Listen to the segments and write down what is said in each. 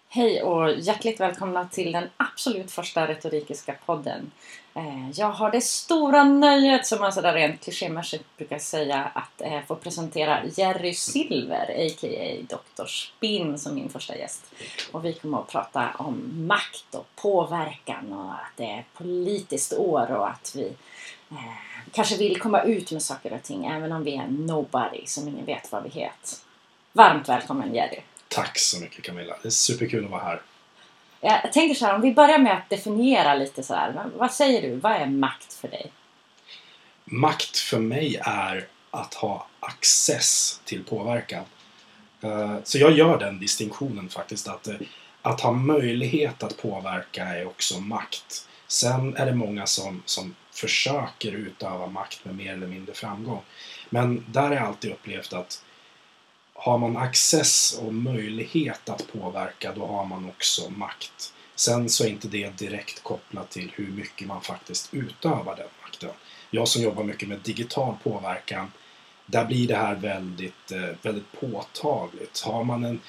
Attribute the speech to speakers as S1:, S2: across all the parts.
S1: Hej och hjärtligt välkomna till den absolut första retorikiska podden. Jag har det stora nöjet, som man sådär rent klichémässigt brukar säga, att få presentera Jerry Silver, a.k.a. Dr. Spinn, som min första gäst. Och vi kommer att prata om makt och påverkan och att det är politiskt år och att vi kanske vill komma ut med saker och ting, även om vi är nobody som ingen vet vad vi heter. Varmt välkommen, Jerry.
S2: Tack så mycket, Camilla. Det är superkul att vara här.
S1: Jag tänker så här, om vi börjar med att definiera lite så här. Vad säger du? Vad är makt för dig?
S2: Makt för mig är att ha access till påverkan. Så jag gör den distinktionen faktiskt. Att ha möjlighet att påverka är också makt. Sen är det många som försöker utöva makt med mer eller mindre framgång. Men där har jag alltid upplevt att har man access och möjlighet att påverka, då har man också makt. Sen så är inte det direkt kopplat till hur mycket man faktiskt utövar den makten. Jag som jobbar mycket med digital påverkan, där blir det här väldigt, väldigt påtagligt. Har man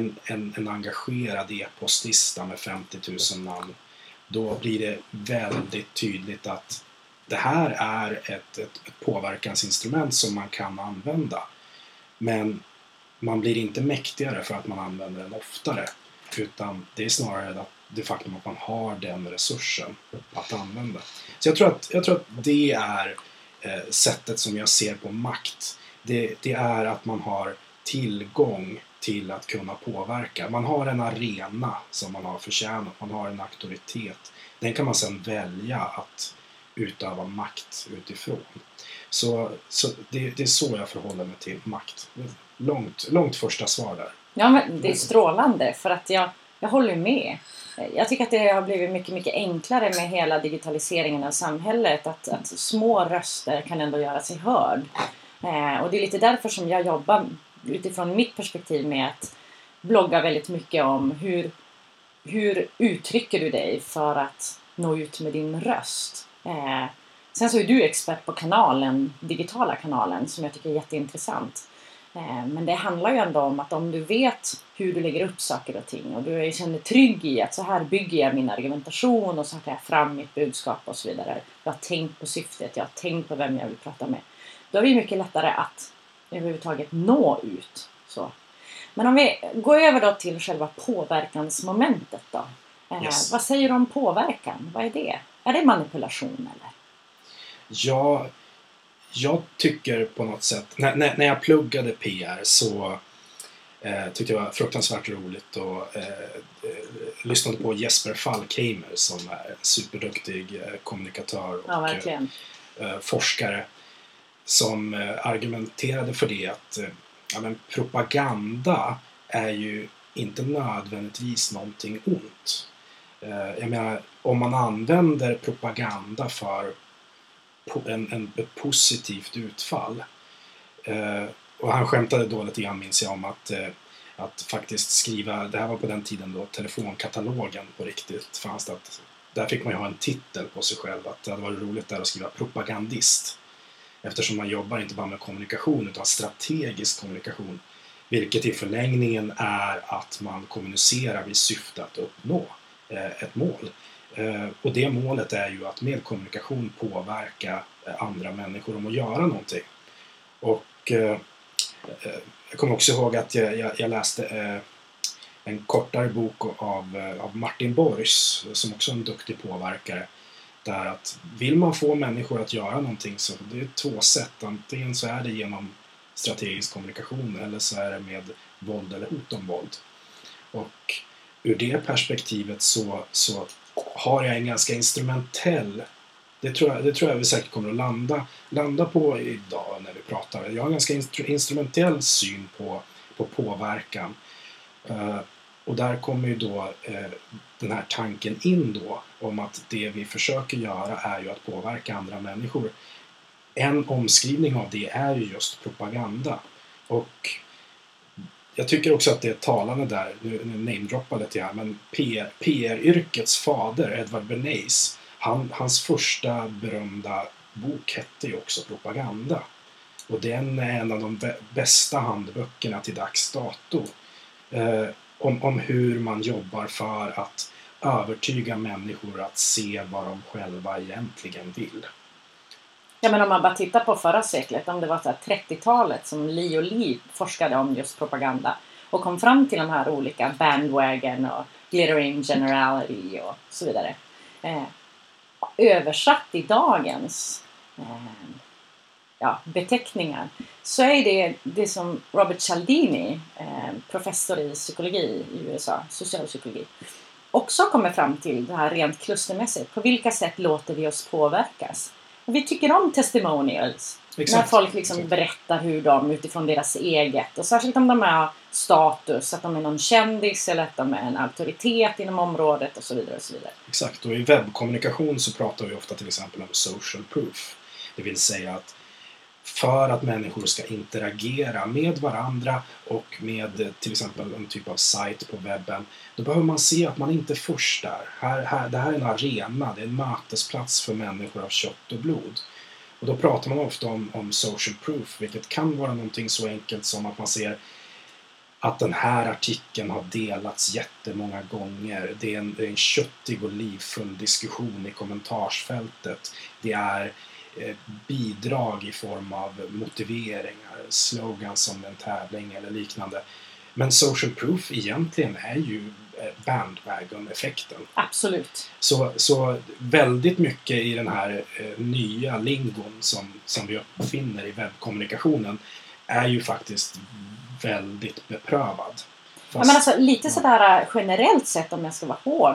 S2: en engagerad e-postlista med 50 000 namn, då blir det väldigt tydligt att det här är ett påverkansinstrument som man kan använda. Men man blir inte mäktigare för att man använder den oftare, utan det är snarare det faktum att man har den resursen att använda. Så jag tror att det är sättet som jag ser på makt. Det är att man har tillgång till att kunna påverka. Man har en arena som man har förtjänat, man har en auktoritet. Den kan man sedan välja att utöva makt utifrån. Så det är så jag förhåller mig till makt. Långt första svar där.
S1: Ja, men det är strålande, för att jag håller med. Jag tycker att det har blivit mycket, mycket enklare med hela digitaliseringen av samhället. Att små röster kan ändå göra sig hörd. Och det är lite därför som jag jobbar utifrån mitt perspektiv med att blogga väldigt mycket om hur uttrycker du dig för att nå ut med din röst. Sen så är du expert på digitala kanalen, som jag tycker är jätteintressant. Men det handlar ju ändå om att om du vet hur du lägger upp saker och ting och du känner trygg i att så här bygger jag min argumentation och så tar jag fram mitt budskap och så vidare. Jag har tänkt på syftet, jag har tänkt på vem jag vill prata med. Då är det mycket lättare att överhuvudtaget nå ut. Så. Men om vi går över då till själva påverkansmomentet då.
S2: Yes.
S1: Vad säger du om påverkan? Vad är det? Är det manipulation eller?
S2: Ja, jag tycker på något sätt, när jag pluggade PR så tyckte jag det var fruktansvärt roligt och lyssnade på Jesper Falkheimer som är en superduktig kommunikatör och forskare, som argumenterade för det att propaganda är ju inte nödvändigtvis någonting ont. Jag menar, om man använder propaganda för ett positivt utfall. Och han skämtade då lite grann, minns jag, om att faktiskt skriva, det här var på den tiden då telefonkatalogen på riktigt fanns det, att där fick man ju ha en titel på sig själv, att det hade varit roligt där att skriva propagandist, eftersom man jobbar inte bara med kommunikation utan strategisk kommunikation, vilket i förlängningen är att man kommunicerar i syfte att uppnå ett mål. Och det målet är ju att med kommunikation påverka andra människor om att göra någonting. Och jag kommer också ihåg att jag läste en kortare bok av Martin Borgs, som också är en duktig påverkare, där att vill man få människor att göra någonting, så det är 2 sätt. Antingen så är det genom strategisk kommunikation eller så är det med våld eller hot om våld. Och ur det perspektivet så har jag en ganska instrumentell, det tror jag vi säkert kommer att landa på idag när vi pratar. Jag har en ganska instrumentell syn på påverkan. Och där kommer ju då den här tanken in då, om att det vi försöker göra är ju att påverka andra människor. En omskrivning av det är ju just propaganda. Och jag tycker också att det är talande där, nu namedroppar lite grann, men PR-yrkets fader, Edward Bernays, hans första berömda bok hette ju också Propaganda. Och den är en av de bästa handböckerna till dags dato. om hur man jobbar för att övertyga människor att se vad de själva egentligen vill.
S1: Ja, men om man bara tittar på förra seklet, om det var så här 30-talet som Li och Li forskade om just propaganda och kom fram till de här olika bandwagon och glittering generality och så vidare. Översatt i dagens beteckningar så är det som Robert Cialdini, professor i psykologi i USA, socialpsykologi, också kommer fram till det här rent klustermässigt. På vilka sätt låter vi oss påverkas? Och vi tycker om testimonials. Exakt. När folk liksom berättar hur de utifrån deras eget. Och särskilt om de har status. Att de är någon kändis eller att de är en auktoritet inom området och så vidare och så vidare.
S2: Exakt. Och i webbkommunikation så pratar vi ofta till exempel om social proof. Det vill säga att för att människor ska interagera med varandra och med till exempel en typ av sajt på webben, då behöver man se att man inte är först där. Det här är en arena, det är en mötesplats för människor av kött och blod. Och då pratar man ofta om social proof, vilket kan vara någonting så enkelt som att man ser att den här artikeln har delats jättemånga gånger. Det är en köttig och livfull diskussion i kommentarsfältet. Det är bidrag i form av motiveringar, slogans som en tävling eller liknande. Men social proof egentligen är ju bandwagon-effekten.
S1: Absolut.
S2: Så väldigt mycket i den här nya lingon som vi uppfinner i webbkommunikationen är ju faktiskt väldigt beprövad.
S1: Ja, men alltså, lite sådär generellt sett, om jag ska vara hård.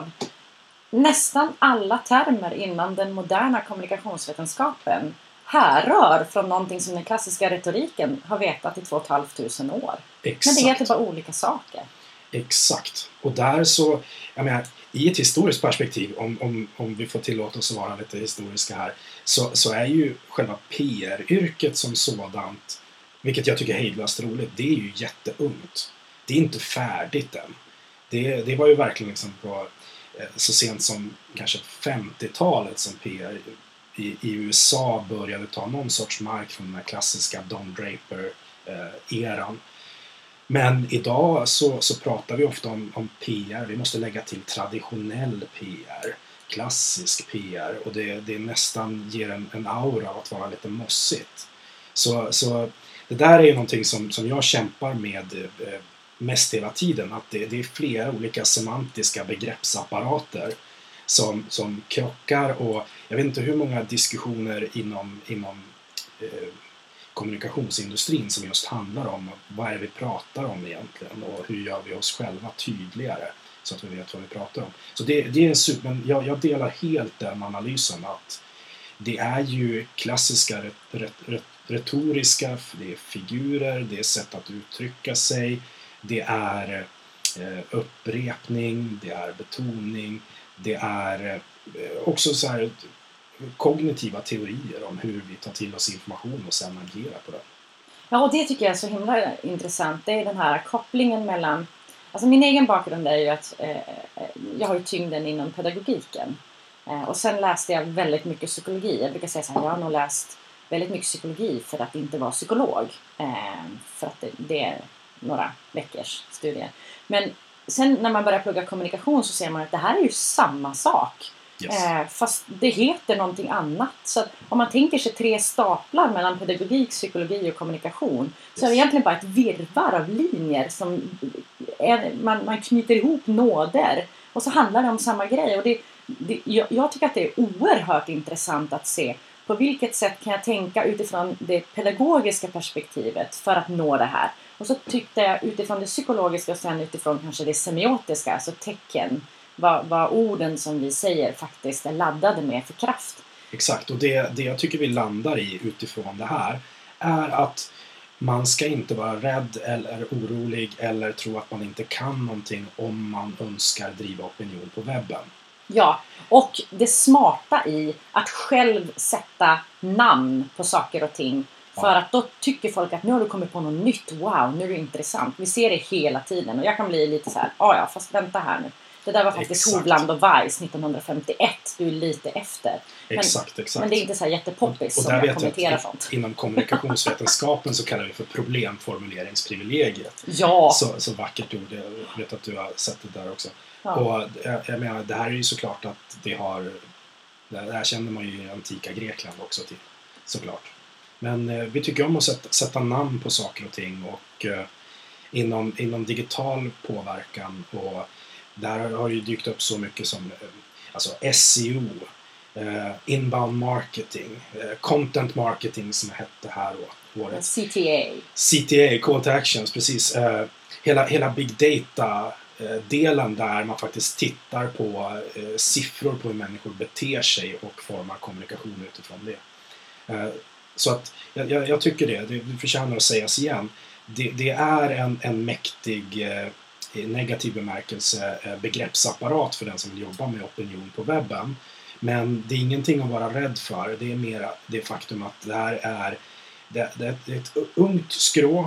S1: Nästan alla termer inom den moderna kommunikationsvetenskapen härrör från någonting som den klassiska retoriken har vetat i 2500 år. Exakt. Men det heter bara olika saker.
S2: Exakt. Och där så, jag menar, i ett historiskt perspektiv, om vi får tillåta oss att vara lite historiska här, så är ju själva PR-yrket som sådant, vilket jag tycker är hejdlöst roligt, det är ju jätteungt. Det är inte färdigt än. Det var ju verkligen liksom på så sent som kanske 50-talet som PR i USA började ta någon sorts mark från den här klassiska Don Draper-eran. Men idag så pratar vi ofta om PR. Vi måste lägga till traditionell PR, klassisk PR, och det nästan ger en aura av att vara lite mossigt. Så det där är ju någonting som jag kämpar med mest hela tiden, att det är flera olika semantiska begreppsapparater som krockar, och jag vet inte hur många diskussioner inom kommunikationsindustrin som just handlar om vad är det vi pratar om egentligen och hur gör vi oss själva tydligare så att vi vet vad vi pratar om. Så det är en super, men jag delar helt den analysen att det är ju klassiska retoriska, det är figurer, det är sätt att uttrycka sig, det är upprepning, det är betoning, det är också så här kognitiva teorier om hur vi tar till oss information och sen agerar på det.
S1: Ja, och det tycker jag är så himla intressant. Det är den här kopplingen mellan... Alltså min egen bakgrund är ju att jag har ju tyngden inom pedagogiken. Och sen läste jag väldigt mycket psykologi. Jag brukar säga så här, jag har nog läst väldigt mycket psykologi för att inte vara psykolog. För att det är några veckors studier. Men sen när man börjar plugga kommunikation så ser man att det här är ju samma sak. Yes. Fast det heter någonting annat. Så att om man tänker sig 3 staplar mellan pedagogik, psykologi och kommunikation, yes, så är det egentligen bara ett virrvarr av linjer som man knyter ihop nåder. Och så handlar det om samma grej. Och jag tycker att det är oerhört intressant att se på vilket sätt kan jag tänka utifrån det pedagogiska perspektivet för att nå det här. Och så tyckte jag utifrån det psykologiska och sen utifrån kanske det semiotiska, alltså tecken. Vad orden som vi säger faktiskt är laddade med för kraft.
S2: Exakt, och det jag tycker vi landar i utifrån det här är att man ska inte vara rädd eller orolig eller tro att man inte kan någonting om man önskar driva opinion på webben.
S1: Ja, och det smarta i att själv sätta namn på saker och ting. För att då tycker folk att nu har du kommit på något nytt. Wow, nu är det intressant. Vi ser det hela tiden. Och jag kan bli lite så här, ja fast vänta här nu. Det där var faktiskt Hovland och Weiss 1951. Du är lite efter.
S2: Exakt.
S1: Men det är inte så här jättepoppis som jag kommenterar sånt.
S2: Inom kommunikationsvetenskapen så kallar vi för problemformuleringsprivilegiet.
S1: Ja.
S2: Så vackert ord. Jag vet att du har sett det där också.
S1: Ja.
S2: Och jag menar, det här är ju såklart att det här känner man ju i antika Grekland också till. Såklart. Men vi tycker om att sätta namn på saker och ting och inom digital påverkan och där har ju dykt upp så mycket som alltså SEO, inbound marketing, content marketing som hette här året. CTA, call to actions, precis. Hela big data delen där man faktiskt tittar på siffror på hur människor beter sig och formar kommunikation utifrån det. Så att jag tycker det förtjänar att sägas igen. Det är en mäktig negativ bemärkelse begreppsapparat för den som vill jobba med opinion på webben. Men det är ingenting att vara rädd för. Det är mer det faktum att det här är ett ungt skrå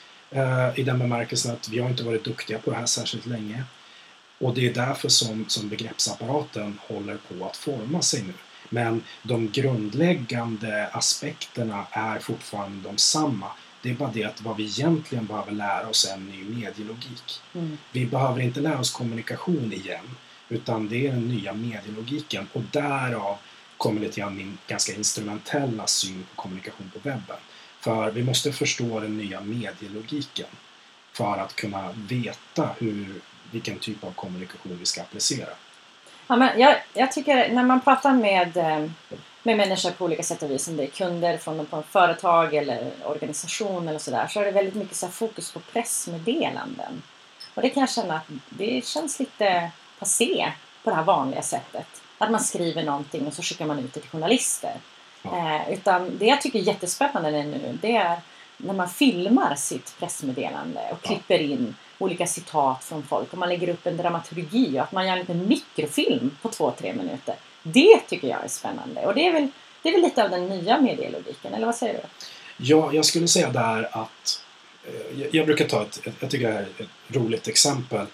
S2: i den bemärkelsen att vi har inte varit duktiga på det här särskilt länge. Och det är därför som begreppsapparaten håller på att forma sig nu. Men de grundläggande aspekterna är fortfarande de samma. Det är bara det att vad vi egentligen behöver lära oss är en ny medielogik. Vi behöver inte lära oss kommunikation igen, utan det är den nya medielogiken. Och därav kommer lite grann min ganska instrumentella syn på kommunikation på webben. För vi måste förstå den nya medielogiken för att kunna veta vilken typ av kommunikation vi ska applicera.
S1: Ja, men jag tycker när man pratar med människor på olika sätt och vis, som det är kunder från på företag eller organisation eller sådär, så är det väldigt mycket så här fokus på pressmeddelanden. Och det kan jag känna att det känns lite passé på det här vanliga sättet. Att man skriver någonting och så skickar man ut det till journalister. Ja. Utan det jag tycker är jättespännande nu, det är när man filmar sitt pressmeddelande och klipper in olika citat från folk och man lägger upp en dramaturgi och att man gör en liten mikrofilm på 2-3 minuter. Det tycker jag är spännande och det är väl lite av den nya medielogiken, eller vad säger du?
S2: Ja, jag skulle säga där att jag brukar ta jag tycker det här är ett roligt exempel.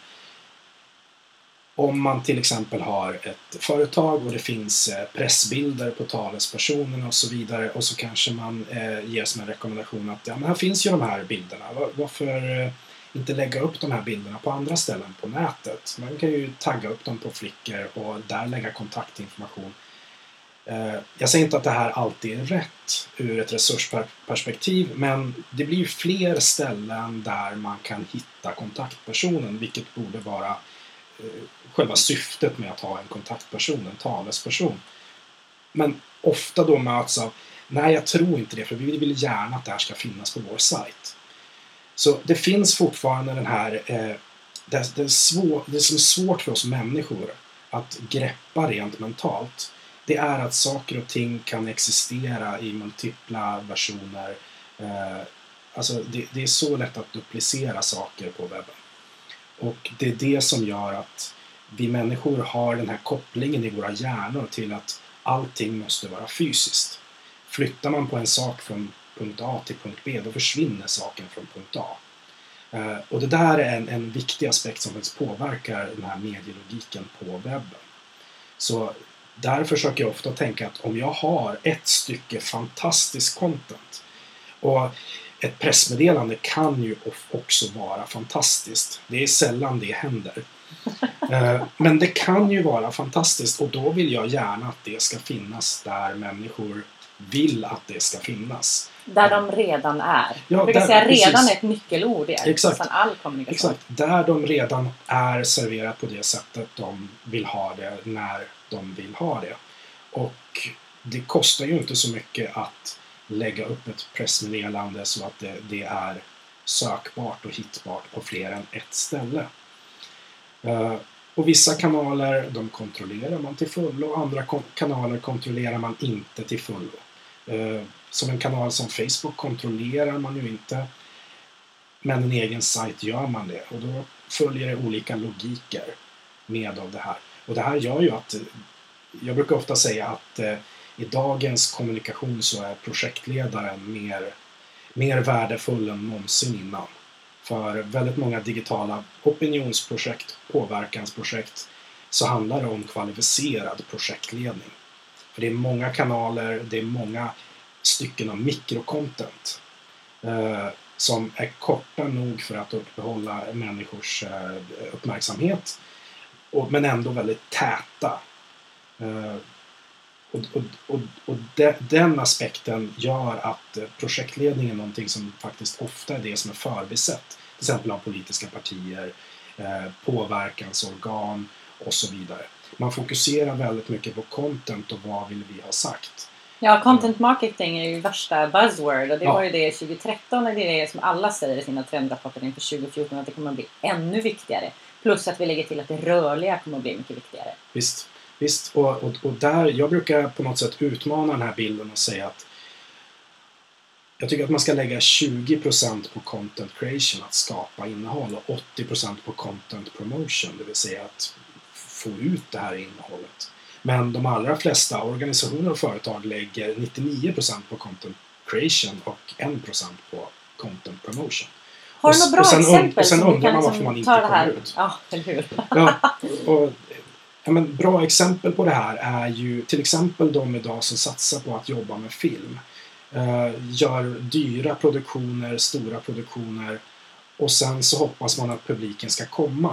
S2: Om man till exempel har ett företag och det finns pressbilder på talespersonerna och så vidare och så kanske man ger som en rekommendation att men här finns ju de här bilderna. Varför inte lägga upp de här bilderna på andra ställen på nätet? Man kan ju tagga upp dem på Flickr och där lägga kontaktinformation. Jag säger inte att det här alltid är rätt ur ett resursperspektiv, men det blir ju fler ställen där man kan hitta kontaktpersonen, vilket borde vara själva syftet med att ha en kontaktperson, en talesperson. Men ofta då möts av, nej jag tror inte det, för vi vill gärna att det här ska finnas på vår sajt. Så det finns fortfarande den här, det som är svårt för oss människor att greppa rent mentalt, det är att saker och ting kan existera i multipla versioner. Alltså det är så lätt att duplicera saker på webben. Och det är det som gör att vi människor har den här kopplingen i våra hjärnor till att allting måste vara fysiskt. Flyttar man på en sak från punkt A till punkt B, då försvinner saken från punkt A. Och det där är en viktig aspekt som faktiskt påverkar den här medielogiken på webben. Så där försöker jag ofta tänka att om jag har ett stycke fantastisk content, och ett pressmeddelande kan ju också vara fantastiskt. Det är sällan det händer. Men det kan ju vara fantastiskt och då vill jag gärna att det ska finnas där människor vill att det ska finnas.
S1: Där de redan är. Jag brukar säga redan är ett nyckelord i nästan all kommunikation.
S2: Exakt, där de redan är serverat på det sättet de vill ha det när de vill ha det. Och det kostar ju inte så mycket att lägga upp ett pressmeddelande så att det är sökbart och hittbart på fler än ett ställe. Och vissa kanaler de kontrollerar man till fullo och andra kanaler kontrollerar man inte till fullo. Som en kanal som Facebook kontrollerar man ju inte, men en egen sajt gör man det och då följer det olika logiker med av det här. Och det här gör ju att jag brukar ofta säga att i dagens kommunikation så är projektledaren mer värdefull än någonsin innan. För väldigt många digitala opinionsprojekt, påverkansprojekt, så handlar det om kvalificerad projektledning. För det är många kanaler, det är många stycken av mikrocontent som är korta nog för att uppehålla människors uppmärksamhet, men ändå väldigt täta. Den aspekten gör att projektledning är någonting som faktiskt ofta är det som är förbisett. Till exempel av politiska partier, påverkansorgan och så vidare. Man fokuserar väldigt mycket på content och vad vill vi ha sagt.
S1: Ja, content marketing är ju värsta buzzword och det var ju det 2013 och det är det som alla säger i sina trendrapporter inför 2014 att det kommer att bli ännu viktigare. Plus att vi lägger till att det rörliga kommer att bli mycket viktigare.
S2: Visst. Och där, jag brukar på något sätt utmana den här bilden och säga att jag tycker att man ska lägga 20% på content creation, att skapa innehåll, och 80% på content promotion, det vill säga att få ut det här innehållet. Men de allra flesta organisationer och företag lägger 99% på content creation och 1% på content promotion.
S1: Har du några bra exempel?
S2: Och sen undrar man varför man inte kommer ut.
S1: Ja, eller hur?
S2: Men bra exempel på det här är ju till exempel de idag som satsar på att jobba med film. Gör dyra produktioner, stora produktioner, och sen så hoppas man att publiken ska komma.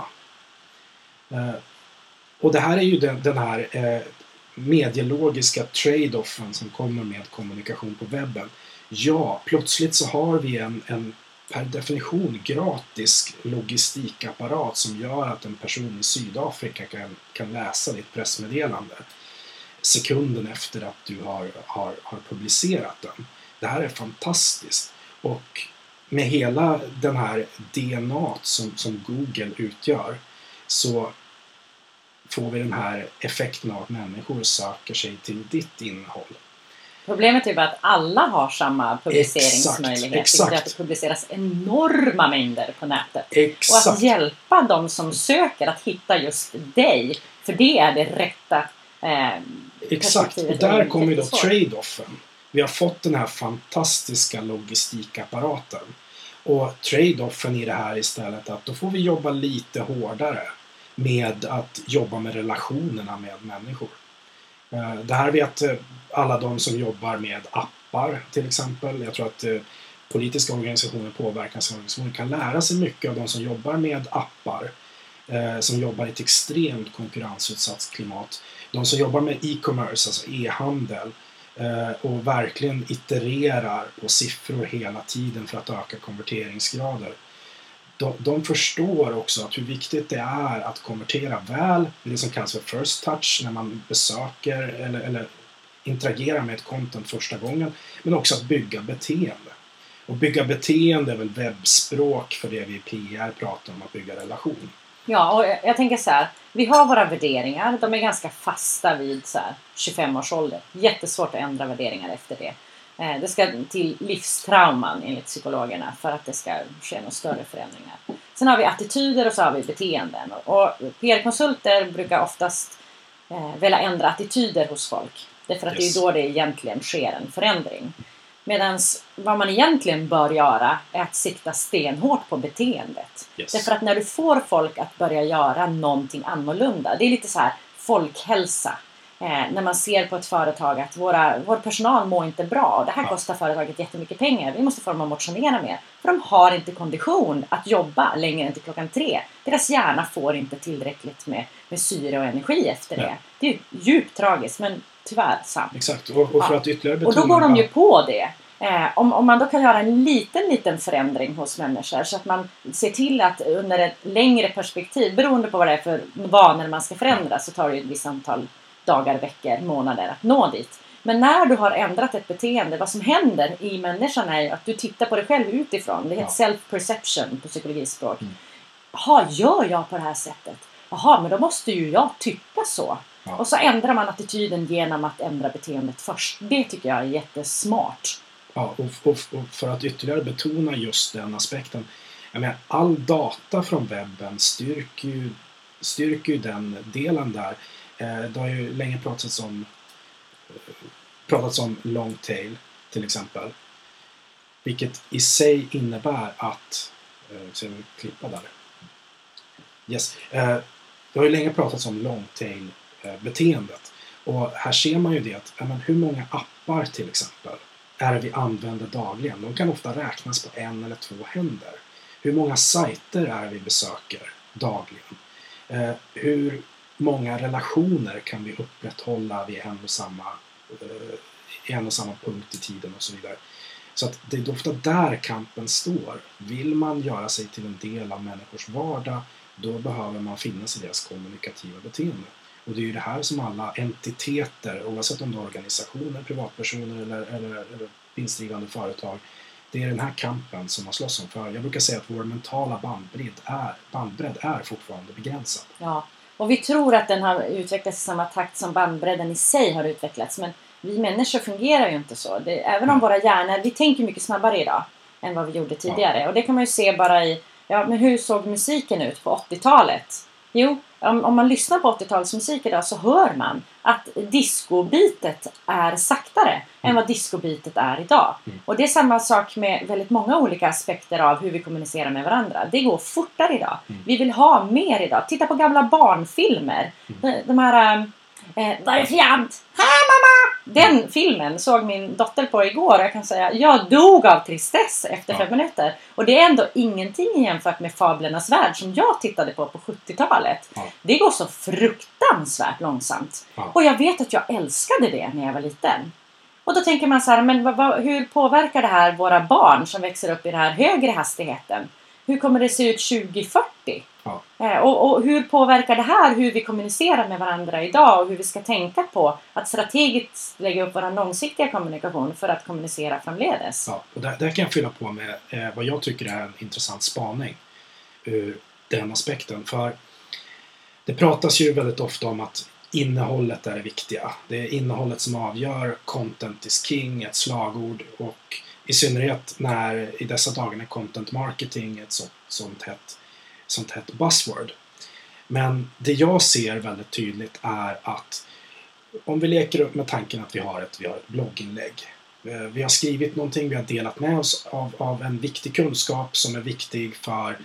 S2: Och det här är ju den här medielogiska trade-offen som kommer med kommunikation på webben. Ja, plötsligt så har vi en per definition gratis logistikapparat som gör att en person i Sydafrika kan läsa ditt pressmeddelande sekunden efter att du har publicerat den. Det här är fantastiskt. Och med hela den här DNA som Google utgör så får vi den här effekten av att människor söker sig till ditt innehåll.
S1: Problemet är bara att alla har samma publiceringsmöjlighet.
S2: Exakt.
S1: Att det publiceras enorma mängder på nätet.
S2: Exakt.
S1: Och att hjälpa de som söker att hitta just dig. För det är det rätta
S2: Exakt, och där kommer ju då trade-offen. Vi har fått den här fantastiska logistikapparaten. Och trade-offen i det här istället att då får vi jobba lite hårdare med att jobba med relationerna med människor. Det här vet alla de som jobbar med appar till exempel. Jag tror att politiska organisationer, påverkansorganisationer kan lära sig mycket av de som jobbar med appar. Som jobbar i ett extremt konkurrensutsatt klimat. De som jobbar med e-commerce, alltså e-handel. Och verkligen itererar på siffror hela tiden för att öka konverteringsgrader. De förstår också att hur viktigt det är att konvertera väl, det som kallas för first touch när man besöker eller interagerar med ett content första gången, men också att bygga beteende. Och bygga beteende är väl webbspråk för det vi i PR pratar om, att bygga relation.
S1: Ja, och jag tänker så här, vi har våra värderingar, de är ganska fasta vid så här 25 års ålder. Jättesvårt att ändra värderingar efter det. Det ska till livstrauman enligt psykologerna för att det ska ske några större förändringar. Sen har vi attityder och så har vi beteenden. Och PR-konsulter brukar oftast vilja ändra attityder hos folk. Därför att det är då det egentligen sker en förändring. Medan vad man egentligen bör göra är att sikta stenhårt på beteendet. Därför att när du får folk att börja göra någonting annorlunda. Det är lite så här folkhälsa. När man ser på ett företag att vår personal mår inte bra. Och det här kostar företaget jättemycket pengar. Vi måste få dem att motionera mer. För de har inte kondition att jobba längre än till 3:00. Deras hjärna får inte tillräckligt med syre och energi efter det. Det är djupt tragiskt men tyvärr sant.
S2: Exakt. Och för att ytterligare betona...
S1: Och då går de ju på det. Om man då kan göra en liten förändring hos människor så att man ser till att under ett längre perspektiv, beroende på vad det är för vanor man ska förändra, så tar det ju ett visst antal dagar, veckor, månader att nå dit. Men när du har ändrat ett beteende, vad som händer i människan är ju att du tittar på dig själv utifrån. Det heter self-perception på psykologispråk. Jaha, gör jag på det här sättet? Jaha, men då måste ju jag tycka så. Och så ändrar man attityden genom att ändra beteendet först. Det tycker jag är jättesmart.
S2: Ja, och för att ytterligare betona just den aspekten. Jag menar, all data från webben styrker ju den delen där. Det har ju länge pratats om long tail till exempel. Vilket i sig innebär att Så vi klippa där. Yes. Det har ju länge pratats om long-tail-beteendet. Och här ser man ju det att hur många appar till exempel är det vi använder dagligen. De kan ofta räknas på 1 eller 2 händer. Hur många sajter är det vi besöker dagligen? Hur många relationer kan vi upprätthålla vid en och samma punkt i tiden och så vidare. Så att det är ofta där kampen står. Vill man göra sig till en del av människors vardag, då behöver man finna sig i deras kommunikativa beteende. Och det är ju det här som alla entiteter, oavsett om det är organisationer, privatpersoner eller vinstdrivande företag, det är den här kampen som man slåss om. För jag brukar säga att vår mentala bandbredd är fortfarande begränsad.
S1: Ja, och vi tror att den har utvecklats i samma takt som bandbredden i sig har utvecklats. Men vi människor fungerar ju inte så. Även om våra hjärnor, vi tänker mycket snabbare idag än vad vi gjorde tidigare. Ja. Och det kan man ju se bara i, men hur såg musiken ut på 80-talet? Jo, om man lyssnar på 80-talsmusik idag så hör man att discobitet är saktare än vad discobitet är idag. Och det är samma sak med väldigt många olika aspekter av hur vi kommunicerar med varandra. Det går fortare idag. Vi vill ha mer idag. Titta på gamla barnfilmer. De här... Var är fjant? Hej mamma! Den filmen såg min dotter på igår. Jag kan säga, jag dog av tristess efter 5 minuter. Och det är ändå ingenting jämfört med Fablernas värld som jag tittade på 70-talet. Ja. Det går så fruktansvärt långsamt. Ja. Och jag vet att jag älskade det när jag var liten. Och då tänker man så här, men hur påverkar det här våra barn som växer upp i den här högre hastigheten? Hur kommer det se ut 2040? Ja. Och hur påverkar det här hur vi kommunicerar med varandra idag och hur vi ska tänka på att strategiskt lägga upp vår långsiktiga kommunikation för att kommunicera framledes?
S2: Ja, och där kan jag fylla på med vad jag tycker är en intressant spaning ur den aspekten. För det pratas ju väldigt ofta om att innehållet är det viktiga. Det är innehållet som avgör, content is king, ett slagord, och i synnerhet när i dessa dagar är content marketing ett sånt hett buzzword. Men det jag ser väldigt tydligt är att om vi leker upp med tanken att vi har ett blogginlägg. Vi har skrivit någonting, vi har delat med oss av en viktig kunskap som är viktig för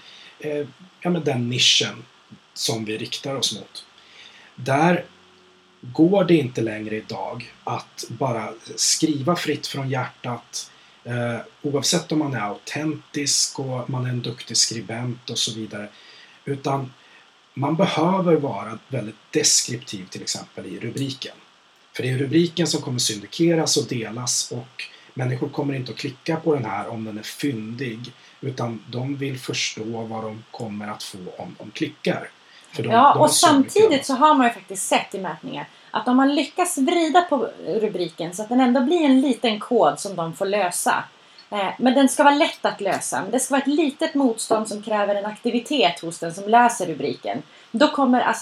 S2: den nischen som vi riktar oss mot. Där går det inte längre idag att bara skriva fritt från hjärtat, oavsett om man är autentisk och man är en duktig skribent och så vidare, utan man behöver vara väldigt deskriptiv till exempel i rubriken. För det är rubriken som kommer syndikeras och delas, och människor kommer inte att klicka på den här om den är fyndig, utan de vill förstå vad de kommer att få om de klickar. För
S1: och samtidigt så har man ju faktiskt sett i mätningar att om man lyckas vrida på rubriken så att den ändå blir en liten kod som de får lösa. Men den ska vara lätt att lösa. Men det ska vara ett litet motstånd som kräver en aktivitet hos den som läser rubriken. Då kommer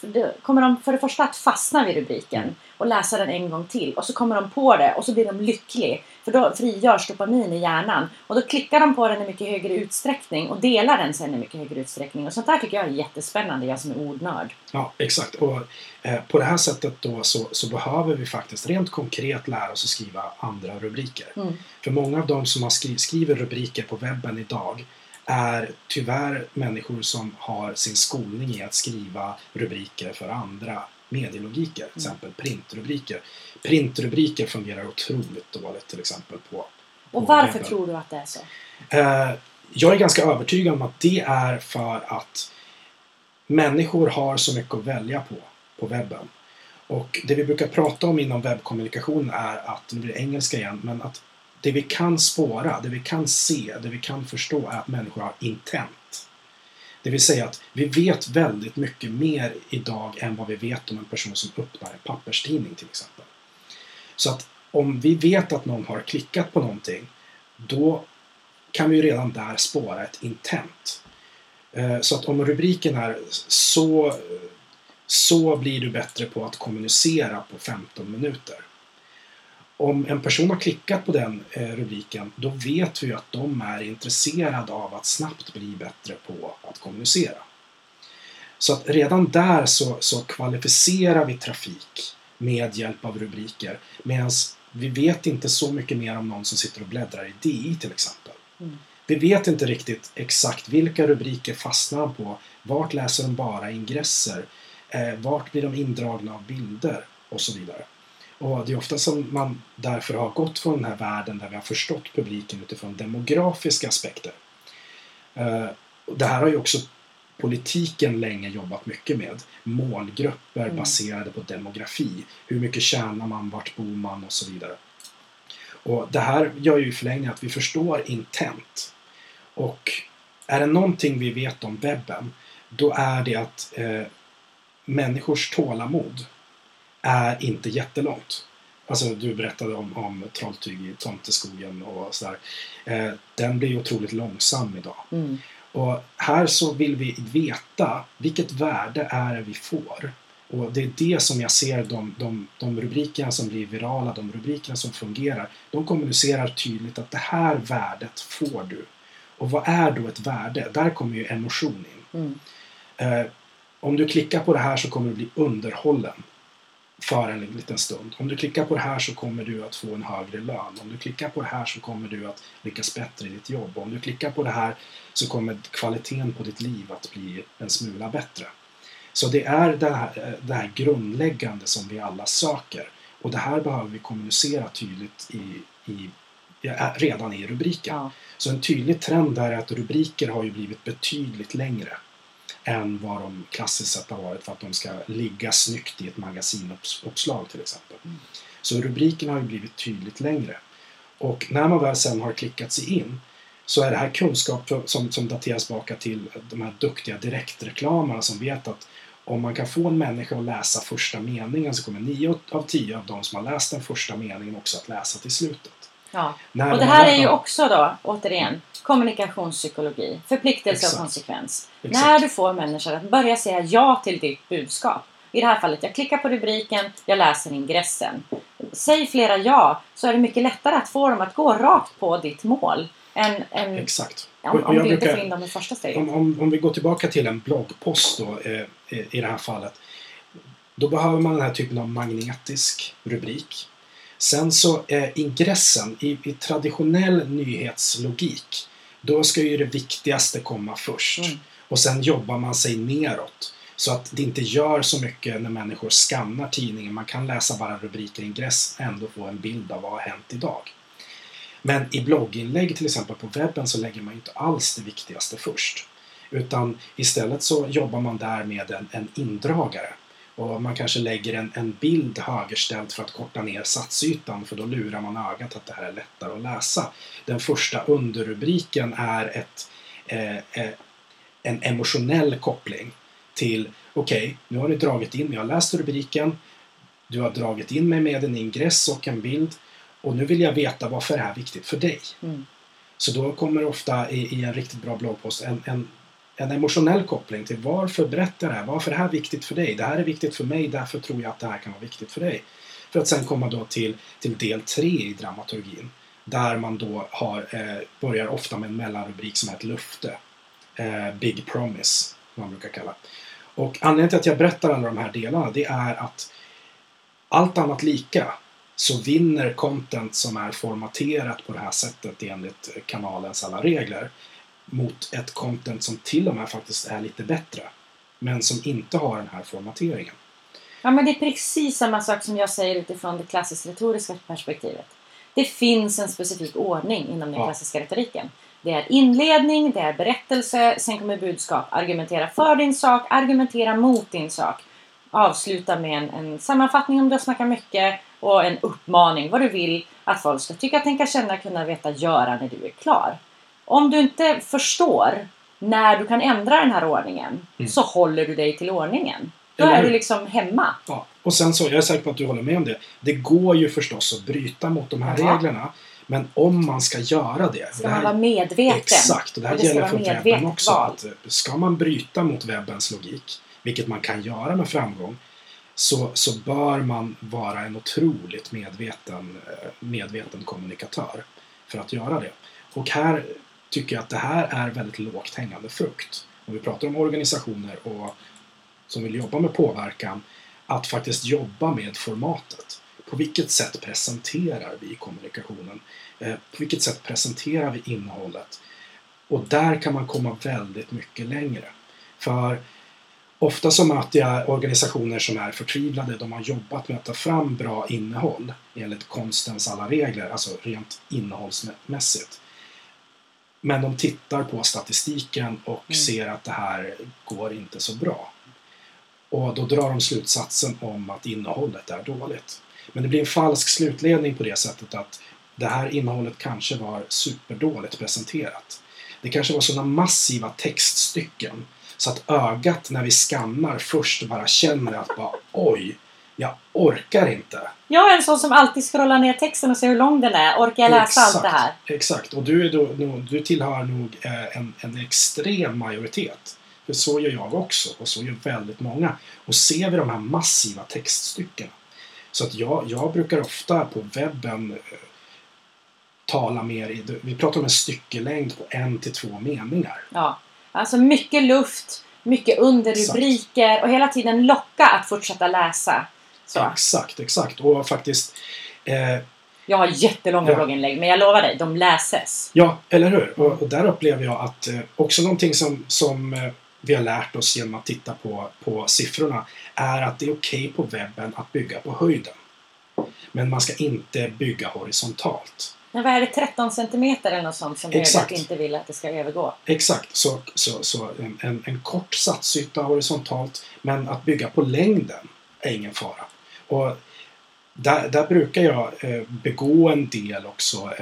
S1: de för det första att fastna vid rubriken och läsa den en gång till. Och så kommer de på det och så blir de lyckliga. För då frigörs dopamin i hjärnan. Och då klickar de på den i mycket högre utsträckning och delar den sen i mycket högre utsträckning. Och sånt där tycker jag är jättespännande, jag som är ordnörd.
S2: Ja, exakt. Och på det här sättet då så behöver vi faktiskt rent konkret lära oss att skriva andra rubriker. För många av de som skriver rubriker på webben idag är tyvärr människor som har sin skolning i att skriva rubriker för andra medielogiker, till exempel printrubriker. Printrubriker fungerar otroligt dåligt till exempel på
S1: Och varför
S2: webben.
S1: tror du att det är så?
S2: Jag är ganska övertygad om att det är för att människor har så mycket att välja på webben. Och det vi brukar prata om inom webbkommunikation är att, nu blir det engelska igen, men att det vi kan spåra, det vi kan se, det vi kan förstå är att människor har intent. Det vill säga att vi vet väldigt mycket mer idag än vad vi vet om en person som öppnar en papperstidning till exempel. Så att om vi vet att någon har klickat på någonting, då kan vi ju redan där spåra ett intent. Så att om rubriken är så blir du bättre på att kommunicera på 15 minuter. Om en person har klickat på den rubriken, då vet vi ju att de är intresserade av att snabbt bli bättre på att kommunicera. Så att redan där så kvalificerar vi trafik med hjälp av rubriker, medan vi vet inte så mycket mer om någon som sitter och bläddrar i DI till exempel. vi vet inte riktigt exakt vilka rubriker fastnar på, vart läser de bara ingresser, vart blir de indragna av bilder och så vidare. Och det är ofta som man därför har gått från den här världen där vi har förstått publiken utifrån demografiska aspekter. Det här har ju också politiken länge jobbat mycket med. Målgrupper baserade på demografi. Hur mycket tjänar man, vart bor man och så vidare. Och det här gör ju i förlängningen att vi förstår intent. Och är det någonting vi vet om webben, då är det att människors tålamod är inte jättelångt. Alltså du berättade om trolltyg i tomteskogen och sådär. Den blir otroligt långsam idag. Och här så vill vi veta vilket värde är det vi får. Och det är det som jag ser de rubrikerna som blir virala, de rubrikerna som fungerar. De kommunicerar tydligt att det här värdet får du. Och vad är då ett värde? Där kommer ju emotion in. Om du klickar på det här så kommer du bli underhållen för en liten stund. Om du klickar på det här så kommer du att få en högre lön. Om du klickar på det här så kommer du att lyckas bättre i ditt jobb. Om du klickar på det här så kommer kvaliteten på ditt liv att bli en smula bättre. Så det är det här grundläggande som vi alla söker. Och det här behöver vi kommunicera tydligt redan i rubriken. Ja. Så en tydlig trend är att rubriker har ju blivit betydligt längre än vad de klassiskt sett har varit för att de ska ligga snyggt i ett magasinuppslag till exempel. Så rubriken har ju blivit tydligt längre. Och när man väl sen har klickat sig in så är det här kunskap som dateras tillbaka till de här duktiga direktreklamerna som vet att om man kan få en människa att läsa första meningen så kommer 9 av 10 av de som har läst den första meningen också att läsa till slutet.
S1: Ja. Och det här är ju också då, återigen, kommunikationspsykologi, förpliktelse och konsekvens. Exakt. När du får människor att börja säga ja till ditt budskap. I det här fallet, jag klickar på rubriken, jag läser ingressen. Säg flera ja, så är det mycket lättare att få dem att gå rakt på ditt mål.
S2: Exakt.
S1: Om du inte får in dem i första steget.
S2: Om vi går tillbaka till en bloggpost då, i det här fallet. Då behöver man den här typen av magnetisk rubrik. Sen så ingressen i traditionell nyhetslogik, då ska ju det viktigaste komma först. Och sen jobbar man sig neråt. Så att det inte gör så mycket när människor skannar tidningen. Man kan läsa bara rubriker i ingress och ändå få en bild av vad har hänt idag. Men i blogginlägg till exempel på webben så lägger man inte alls det viktigaste först. Utan istället så jobbar man där med en indragare. Och man kanske lägger en bild högerställd för att korta ner satsytan, för då lurar man ögat att det här är lättare att läsa. Den första underrubriken är en emotionell koppling till okej, nu har du dragit in, jag har läst rubriken, du har dragit in mig med en ingress och en bild och nu vill jag veta varför det här är viktigt för dig. Så då kommer ofta i en riktigt bra bloggpost en emotionell koppling till varför berättar det här, varför är det här viktigt för dig, det här är viktigt för mig, därför tror jag att det här kan vara viktigt för dig. För att sen komma då till del 3 i dramaturgin, där man då börjar ofta med en mellanrubrik som är ett löfte, Big Promise, man brukar kalla. Och anledningen till att jag berättar alla de här delarna, det är att allt annat lika så vinner content som är formaterat på det här sättet enligt kanalens alla regler mot ett content som till och med faktiskt är lite bättre, men som inte har den här formateringen.
S1: Ja, men det är precis samma sak som jag säger utifrån det klassiskt retoriska perspektivet. Det finns en specifik ordning inom den klassiska retoriken. Det är inledning, det är berättelse, sen kommer budskap. Argumentera för din sak, argumentera mot din sak. Avsluta med en sammanfattning om du har snackat mycket och en uppmaning vad du vill att folk ska tycka, tänka, känna, kunna veta, göra när du är klar. Om du inte förstår när du kan ändra den här ordningen så håller du dig till ordningen. Då är du liksom hemma.
S2: Ja. Och sen så, jag är säker på att du håller med om det. Det går ju förstås att bryta mot de här reglerna. Men om man ska göra det.
S1: Ska man vara medveten.
S2: Exakt, och det här gäller för webben också. Att ska man bryta mot webbens logik, vilket man kan göra med framgång, så bör man vara en otroligt medveten kommunikatör för att göra det. Och här tycker jag att det här är väldigt lågt hängande frukt. Om vi pratar om organisationer och som vill jobba med påverkan, att faktiskt jobba med formatet. På vilket sätt presenterar vi kommunikationen? På vilket sätt presenterar vi innehållet? Och där kan man komma väldigt mycket längre. För ofta så möter jag organisationer som är förtvivlade. De har jobbat med att ta fram bra innehåll enligt konstens alla regler, alltså rent innehållsmässigt. Men de tittar på statistiken och ser att det här går inte så bra. Och då drar de slutsatsen om att innehållet är dåligt. Men det blir en falsk slutledning på det sättet att det här innehållet kanske var superdåligt presenterat. Det kanske var sådana massiva textstycken så att ögat när vi skannar först bara känner att bara, oj, jag orkar inte.
S1: Jag är en sån som alltid scrollar ner texten och ser hur lång den är. Orkar jag läsa allt det här?
S2: Exakt, och du tillhör nog en extrem majoritet. För så gör jag också, och så gör väldigt många. Och ser vi de här massiva textstycken. Så att jag brukar ofta på webben tala mer vi pratar om en styckelängd på 1 till 2 meningar.
S1: Ja, alltså mycket luft, mycket underrubriker och hela tiden locka att fortsätta läsa. Så.
S2: Exakt. Och faktiskt...
S1: jag har jättelånga blogginlägg, men jag lovar dig, de läses.
S2: Ja, eller hur? Och där upplever jag att också någonting som vi har lärt oss genom att titta på siffrorna är att det är okej på webben att bygga på höjden. Men man ska inte bygga horisontalt.
S1: Men vad är det, 13 centimeter eller något sånt som ögat inte vill att det ska övergå?
S2: Exakt, så en kort satsyta horisontalt, men att bygga på längden är ingen fara. Och där brukar jag begå en del också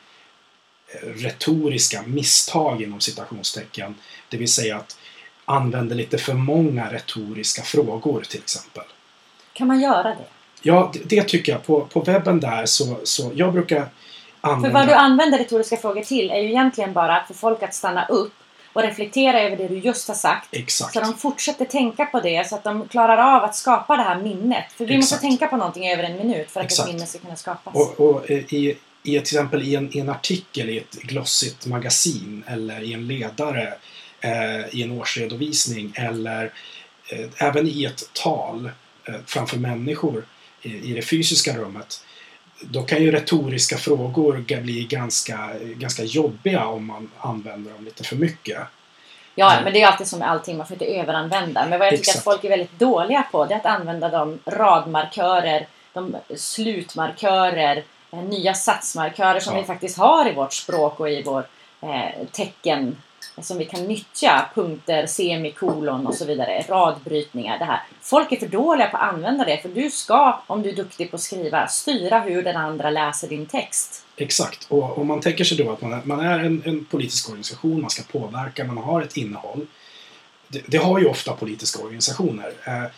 S2: retoriska misstag inom citationstecken. Det vill säga att använda lite för många retoriska frågor till exempel.
S1: Kan man göra det?
S2: Ja, det tycker jag. På webben där så jag brukar använda...
S1: För vad du använder retoriska frågor till är ju egentligen bara att få folk att stanna upp och reflektera över det du just har sagt.
S2: Exakt. Så
S1: de fortsätter tänka på det så att de klarar av att skapa det här minnet. För vi måste tänka på någonting över 1 minut för att ett minne ska kunna skapas.
S2: Och till exempel i en artikel i ett glossigt magasin eller i en ledare i en årsredovisning eller även i ett tal framför människor i det fysiska rummet, då kan ju retoriska frågor bli ganska jobbiga om man använder dem lite för mycket.
S1: Ja, men det är alltid som med allting, man får inte överanvända. Men vad jag tycker att folk är väldigt dåliga på, det är att använda de radmarkörer, de slutmarkörer, nya satsmarkörer som vi faktiskt har i vårt språk och i vår tecken som vi kan nyttja, punkter, semikolon och så vidare, radbrytningar, det här. Folk är för dåliga på att använda det, för du ska, om du är duktig på att skriva, styra hur den andra läser din text.
S2: Exakt, och om man tänker sig då att man är en politisk organisation, man ska påverka, man har ett innehåll. Det har ju ofta politiska organisationer.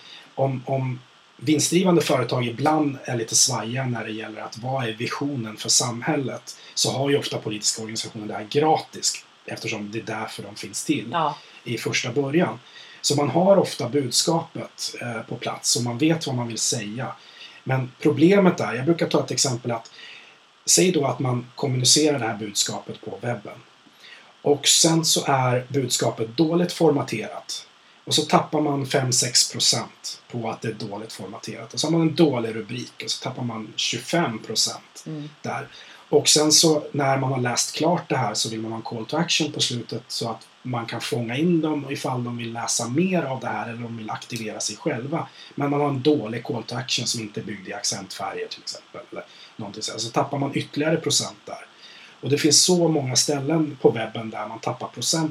S2: Om vinstdrivande företag ibland är lite svaja när det gäller att vad är visionen för samhället, så har ju ofta politiska organisationer det här gratis. Eftersom det är därför de finns till i första början. Så man har ofta budskapet på plats och man vet vad man vill säga. Men problemet är, jag brukar ta ett exempel att säg då att man kommunicerar det här budskapet på webben. Och sen så är budskapet dåligt formaterat. Och så tappar man 5-6% på att det är dåligt formaterat. Och så har man en dålig rubrik och så tappar man 25% där. Och sen så när man har läst klart det här så vill man ha en call to action på slutet så att man kan fånga in dem ifall de vill läsa mer av det här eller de vill aktivera sig själva. Men man har en dålig call to action som inte är byggd i accentfärger till exempel. Eller någonting så. Så tappar man ytterligare procent där. Och det finns så många ställen på webben där man tappar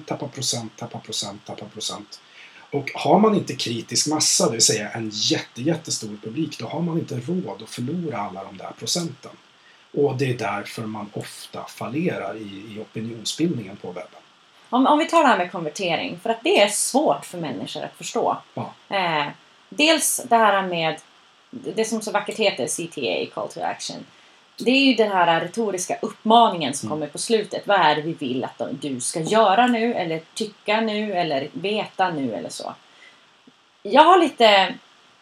S2: procent. Och har man inte kritisk massa, det vill säga en jättestor publik, då har man inte råd att förlora alla de där procenten. Och det är därför man ofta fallerar i opinionsbildningen på webben.
S1: Om vi tar det här med konvertering, för att det är svårt för människor att förstå.
S2: Ja.
S1: Dels det här med, det som så vackert heter CTA, Call to Action. Det är ju den här retoriska uppmaningen som kommer på slutet. Vad är det vi vill att du ska göra nu, eller tycka nu, eller veta nu, eller så. Jag har lite...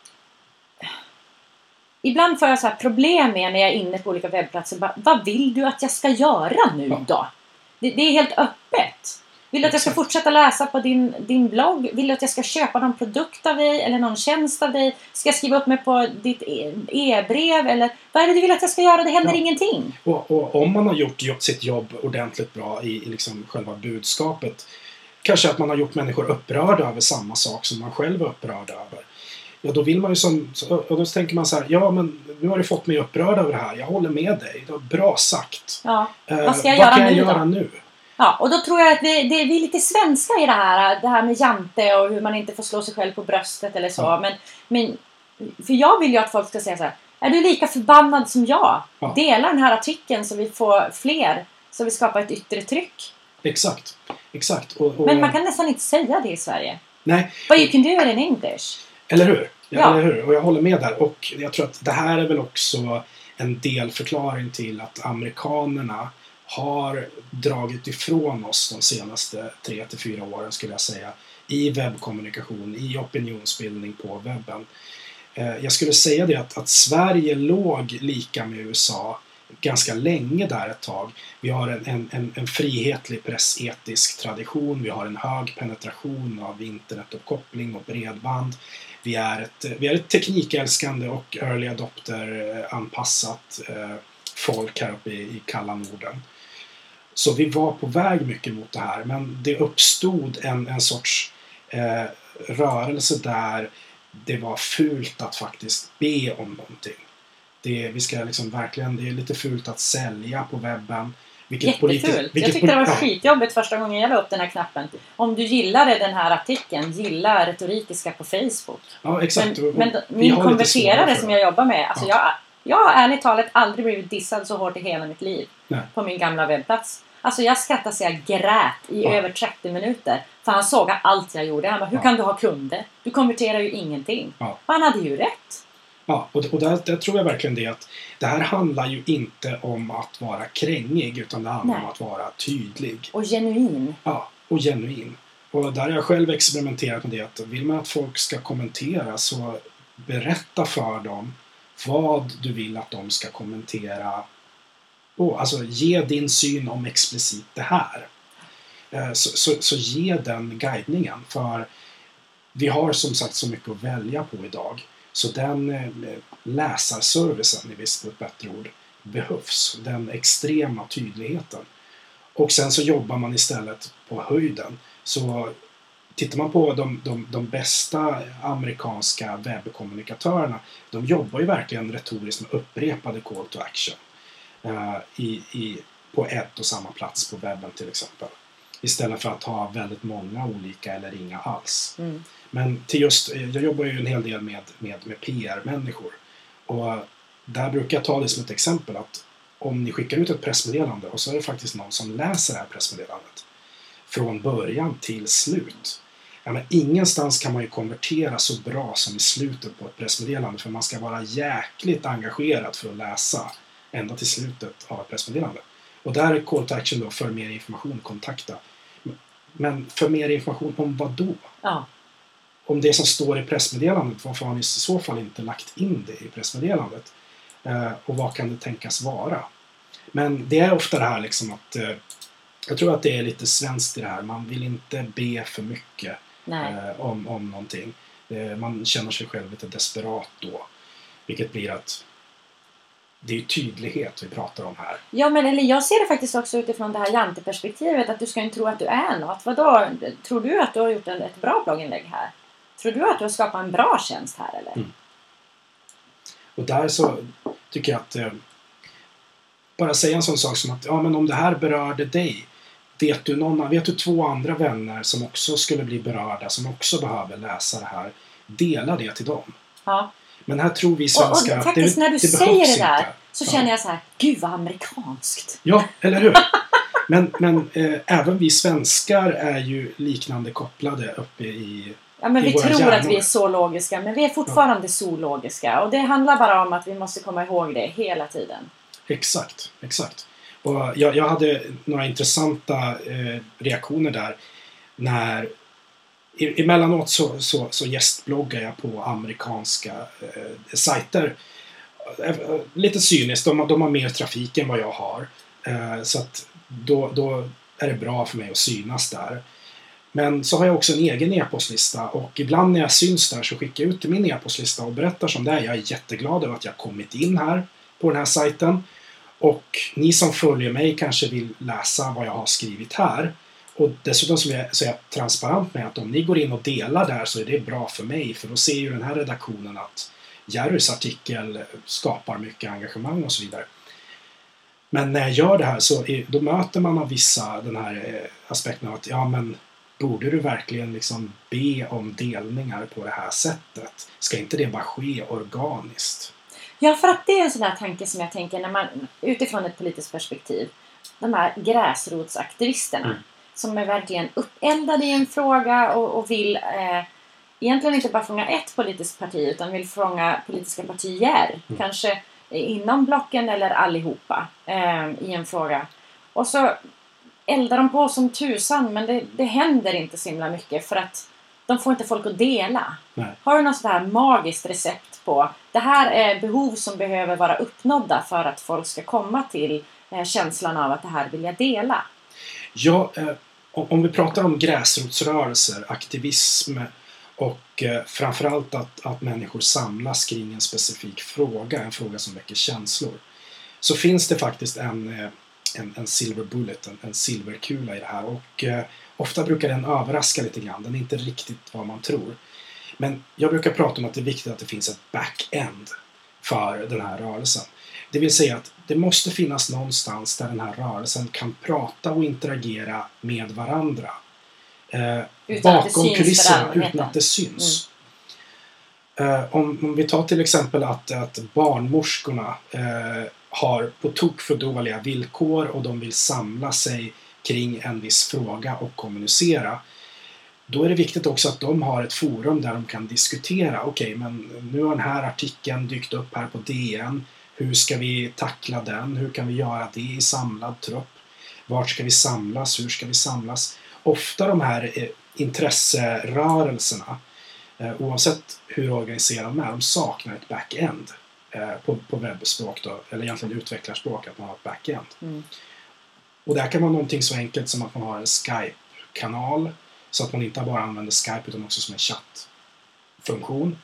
S1: Ibland får jag så här problem med när jag är inne på olika webbplatser. Vad vill du att jag ska göra nu då? Det är helt öppet. Vill du att jag ska fortsätta läsa på din blogg? Vill du att jag ska köpa någon produkt av dig eller någon tjänst av dig? Ska jag skriva upp mig på ditt e-brev? Eller vad är det du vill att jag ska göra? Det händer ingenting.
S2: Och om man har gjort sitt jobb ordentligt bra i liksom själva budskapet, kanske att man har gjort människor upprörda över samma sak som man själv är upprörd över. Ja, då vill man ju och då tänker man så här, ja men nu har du fått mig upprörd över det här. Jag håller med dig. Det var bra sagt.
S1: Ja, vad ska jag göra
S2: nu?
S1: Ja, och då tror jag att vi är lite svenska i det här med jante och hur man inte får slå sig själv på bröstet eller så. Ja. Men för jag vill ju att folk ska säga så här, är du lika förbannad som jag? Ja. Dela den här artikeln så vi får fler, så vi skapar ett yttre tryck.
S2: Exakt.
S1: Men man kan nästan inte säga det i Sverige.
S2: Nej.
S1: But you can do it in English.
S2: Eller hur? Ja. Eller hur? Och jag håller med där. Och jag tror att det här är väl också en delförklaring till att amerikanerna har dragit ifrån oss de senaste 3-4 åren, skulle jag säga, i webbkommunikation, i opinionsbildning på webben. Jag skulle säga det att Sverige låg lika med USA ganska länge där ett tag. Vi har en frihetlig pressetisk tradition, vi har en hög penetration av internetuppkoppling och bredband. Vi är ett teknikälskande och early adopter-anpassat folk här uppe i kalla Norden. Så vi var på väg mycket mot det här, men det uppstod en sorts rörelse där det var fult att faktiskt be om någonting. Vi ska liksom verkligen, det är lite fult att sälja på webben.
S1: Jättefult. Jag tyckte det var skitjobbigt första gången jag la upp den här knappen. Om du gillade den här artikeln, gilla retorikiska på Facebook.
S2: Ja, exakt.
S1: Men min konverterare som jag jobbar med, alltså jag har ärligt talat aldrig blivit dissad så hårt i hela mitt liv.
S2: Nej.
S1: På min gamla webbplats. Alltså jag skrattade så jag grät i över 30 minuter. För han såg allt jag gjorde. Han bara, hur kan du ha kunder? Du konverterar ju ingenting. Och han hade ju rätt.
S2: Ja, och där tror jag verkligen det att det här handlar ju inte om att vara krängig, utan det handlar om att vara tydlig.
S1: Och genuin.
S2: Ja, och genuin. Och där har jag själv experimenterat med det, att vill man att folk ska kommentera, så berätta för dem vad du vill att de ska kommentera. Alltså ge din syn om explicit det här. Så ge den guidningen, för vi har som sagt så mycket att välja på idag. Så den läsarservicen, i visst på ett bättre ord, behövs. Den extrema tydligheten. Och sen så jobbar man istället på höjden. Så tittar man på de bästa amerikanska webbkommunikatörerna, de jobbar ju verkligen retoriskt med upprepade call to action. På ett och samma plats på webben till exempel. Istället för att ha väldigt många olika eller inga alls.
S1: Mm.
S2: Men jag jobbar ju en hel del med PR-människor. Och där brukar jag ta det som ett exempel, att om ni skickar ut ett pressmeddelande och så är det faktiskt någon som läser det här pressmeddelandet från början till slut. Ja, men ingenstans kan man ju konvertera så bra som i slutet på ett pressmeddelande, för man ska vara jäkligt engagerad för att läsa ända till slutet av ett pressmeddelande. Och där är call to action då, för mer information, kontakta. Men för mer information om vad då?
S1: Ja.
S2: Om det som står i pressmeddelandet, varför har ni i så fall inte lagt in det i pressmeddelandet? Och vad kan det tänkas vara? Men det är ofta det här liksom att jag tror att det är lite svenskt i det här. Man vill inte be för mycket om någonting. Man känner sig själv lite desperat då. Vilket blir att det är tydlighet vi pratar om här.
S1: Ja, men jag ser det faktiskt också utifrån det här janteperspektivet, att du ska inte tro att du är något. Vadå? Tror du att du har gjort ett bra blogginlägg här? Tror du att du har skapat en bra tjänst här, eller?
S2: Mm. Och där så tycker jag att bara säga en sån sak som att men om det här berörde dig, vet du 2 andra vänner som också skulle bli berörda, som också behöver läsa det här, dela det till dem.
S1: Ja.
S2: Men här tror vi svenskar
S1: och faktiskt när du säger det där så
S2: inte.
S1: känner jag så här, gud vad amerikanskt.
S2: Ja, eller hur? Men även vi svenskar är ju liknande kopplade uppe i
S1: Ja, men vi tror
S2: hjärnor.
S1: att vi är så logiska, men vi är fortfarande så logiska. Och det handlar bara om att vi måste komma ihåg det hela tiden.
S2: Exakt. Och jag hade några intressanta reaktioner där när emellanåt så gästbloggar jag på amerikanska sajter. Lite cyniskt, de har mer trafik än vad jag har. Så att då är det bra för mig att synas där. Men så har jag också en egen e-postlista och ibland när jag syns där så skickar jag ut till min e-postlista och berättar som det är. Jag är jätteglad över att jag har kommit in här på den här sajten. Och ni som följer mig kanske vill läsa vad jag har skrivit här. Och dessutom så är jag transparent med att om ni går in och delar där så är det bra för mig. För då ser ju den här redaktionen att Jerrys artikel skapar mycket engagemang och så vidare. Men när jag gör det här så då möter man av vissa den här aspekten av att ja men borde du verkligen liksom be om delningar på det här sättet? Ska inte det bara ske organiskt?
S1: Ja, för att det är en sån där tanke som jag tänker när man utifrån ett politiskt perspektiv. De här gräsrotsaktivisterna som är verkligen uppeldade i en fråga och vill egentligen inte bara fånga ett politiskt parti utan vill fånga politiska partier. Kanske inom blocken eller allihopa i en fråga. Och så eldar de på som tusan men det händer inte så himla mycket för att de får inte folk att dela.
S2: Nej.
S1: Har du något sådär magiskt recept på det här är behov som behöver vara uppnådda för att folk ska komma till känslan av att det här vill jag dela?
S2: Ja, om vi pratar om gräsrotsrörelser, aktivism och framförallt att människor samlas kring en specifik fråga, en fråga som väcker känslor, så finns det faktiskt en silver bullet, en silverkula i det här och ofta brukar den överraska lite grann, den är inte riktigt vad man tror. Men jag brukar prata om att det är viktigt att det finns ett back-end för den här rörelsen. Det vill säga att det måste finnas någonstans där den här rörelsen kan prata och interagera med varandra. Bakom kulisserna utan att det syns. Om vi tar till exempel att barnmorskorna har på tok för dåliga villkor och de vill samla sig kring en viss fråga och kommunicera. Då är det viktigt också att de har ett forum där de kan diskutera. Okej, men nu har den här artikeln dykt upp här på DN. Hur ska vi tackla den? Hur kan vi göra det i samlad trupp? Vart ska vi samlas? Hur ska vi samlas? Ofta de här intresserörelserna, oavsett hur organiserade de är, de saknar ett back-end på webbspråk då, eller egentligen utvecklarspråk, att man har ett back-end. Och där kan vara någonting så enkelt som att man har en Skype-kanal så att man inte bara använder Skype utan också som en chattfunktion.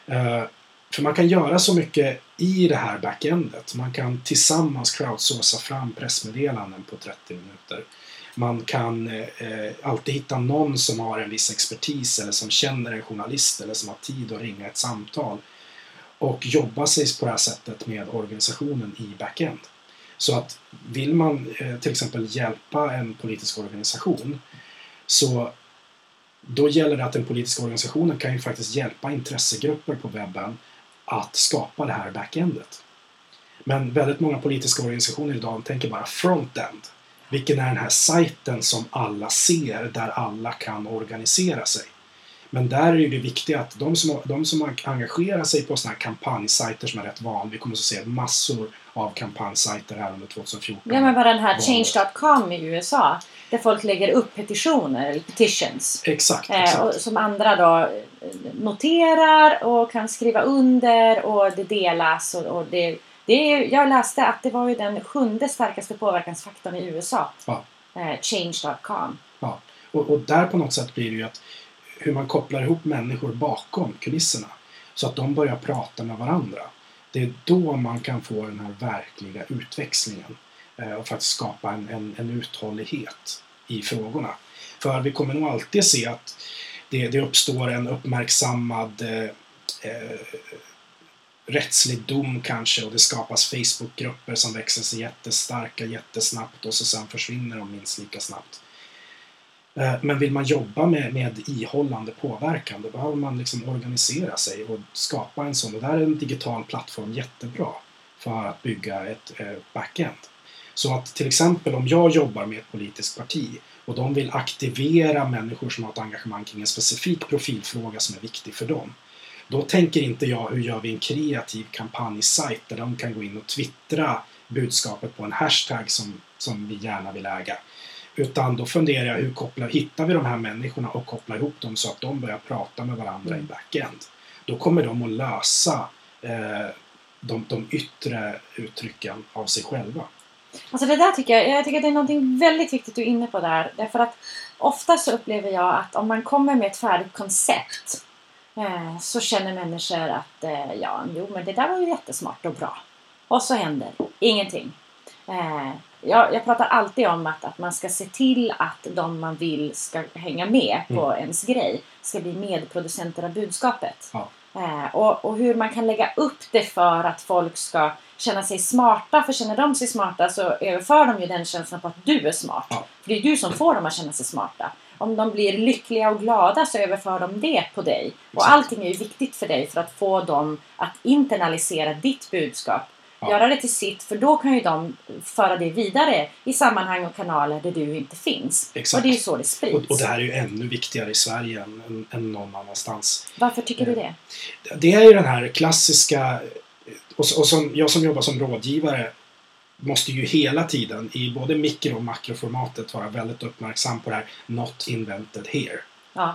S2: För man kan göra så mycket i det här backendet. Man kan tillsammans crowdsourca fram pressmeddelanden på 30 minuter. Man kan alltid hitta någon som har en viss expertis eller som känner en journalist eller som har tid att ringa ett samtal och jobba sig på det här sättet med organisationen i backend. Så att vill man till exempel hjälpa en politisk organisation så då gäller det att den politiska organisationen kan ju faktiskt hjälpa intressegrupper på webben att skapa det här backendet. Men väldigt många politiska organisationer idag tänker bara frontend. Vilken är den här sajten som alla ser där alla kan organisera sig. Men där är ju det viktiga att de som engagerar sig på såna här kampanjsajter som är rätt van, vi kommer att se massor av kampanjsajter här under 2014.
S1: Ja, men bara den här Change.com i USA där folk lägger upp petitioner eller petitions.
S2: Exakt.
S1: Och som andra då noterar och kan skriva under och det delas och jag läste att det var ju den 7:e starkaste påverkansfaktorn i USA.
S2: Ja.
S1: Change.com.
S2: Ja. Och där på något sätt blir det ju att hur man kopplar ihop människor bakom kulisserna så att de börjar prata med varandra. Det är då man kan få den här verkliga utväxlingen och faktiskt skapa en uthållighet i frågorna. För vi kommer nog alltid se att det uppstår en uppmärksammad rättslig dom kanske och det skapas Facebookgrupper som växer sig jättestarka jättesnabbt och så sen försvinner de minst lika snabbt. Men vill man jobba med ihållande påverkan då behöver man liksom organisera sig och skapa en sån. Och där är en digital plattform jättebra för att bygga ett backend. Så att till exempel om jag jobbar med ett politiskt parti och de vill aktivera människor som har ett engagemang kring en specifik profilfråga som är viktig för dem. Då tänker inte jag hur gör vi en kreativ kampanjsajt där de kan gå in och twittra budskapet på en hashtag som vi gärna vill äga. Utan då funderar jag hittar vi de här människorna och kopplar ihop dem så att de börjar prata med varandra i backend. Då kommer de att lösa de yttre uttrycken av sig själva.
S1: Alltså det där tycker jag tycker att det är någonting väldigt viktigt du är inne på där. Därför att ofta så upplever jag att om man kommer med ett färdigt koncept så känner människor att men det där var ju jättesmart och bra. Och så händer ingenting. Jag pratar alltid om att man ska se till att de man vill ska hänga med på ens grej ska bli medproducenter av budskapet.
S2: Ja.
S1: Och hur man kan lägga upp det för att folk ska känna sig smarta. För känner de sig smarta så överför de ju den känslan på att du är smart.
S2: Ja.
S1: För det är du som får dem att känna sig smarta. Om de blir lyckliga och glada så överför de det på dig.
S2: Exakt.
S1: Och allting är ju viktigt för dig för att få dem att internalisera ditt budskap.
S2: Ja.
S1: Göra det till sitt, för då kan ju de föra det vidare i sammanhang och kanaler där du inte finns.
S2: Exakt.
S1: Och det är ju så det sprids.
S2: Och det här är ju ännu viktigare i Sverige än någon annanstans.
S1: Varför tycker du det?
S2: Det är ju den här klassiska, och jag som jobbar som rådgivare måste ju hela tiden i både mikro- och makroformatet vara väldigt uppmärksam på det här not invented here.
S1: Ja.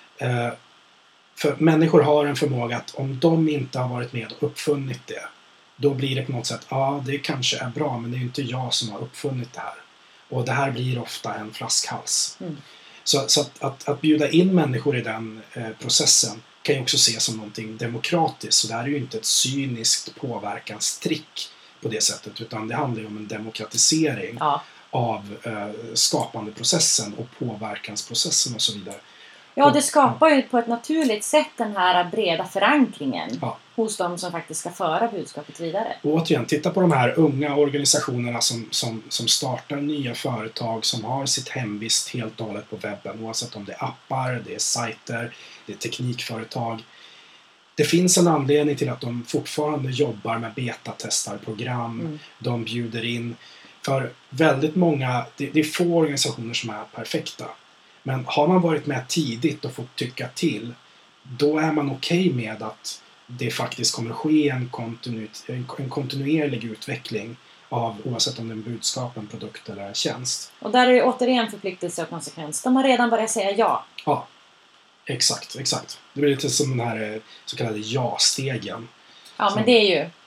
S2: För människor har en förmåga att om de inte har varit med och uppfunnit det, då blir det på något sätt, det kanske är bra, men det är ju inte jag som har uppfunnit det här. Och det här blir ofta en flaskhals.
S1: Mm.
S2: Så att bjuda in människor i den processen kan ju också ses som någonting demokratiskt. Så det här är ju inte ett cyniskt påverkanstrick på det sättet, utan det handlar ju om en demokratisering av skapandeprocessen och påverkansprocessen och så vidare.
S1: Ja, det skapar ju på ett naturligt sätt den här breda förankringen hos de som faktiskt ska föra budskapet vidare.
S2: Och återigen, titta på de här unga organisationerna som startar nya företag som har sitt hemvist helt och hållet på webben. Oavsett om det är appar, det är sajter, det är teknikföretag. Det finns en anledning till att de fortfarande jobbar med betatestarprogram. De bjuder in. För väldigt många, det är få organisationer som är perfekta. Men har man varit med tidigt och fått tycka till, då är man okej med att det faktiskt kommer ske en kontinuerlig utveckling av, oavsett om det är en budskap, en produkt eller en tjänst.
S1: Och där är det återigen förpliktelse och konsekvens. De har redan börjat säga ja.
S2: Ja, exakt. Det blir lite som den här så kallade ja-stegen.
S1: Ja, men det är ju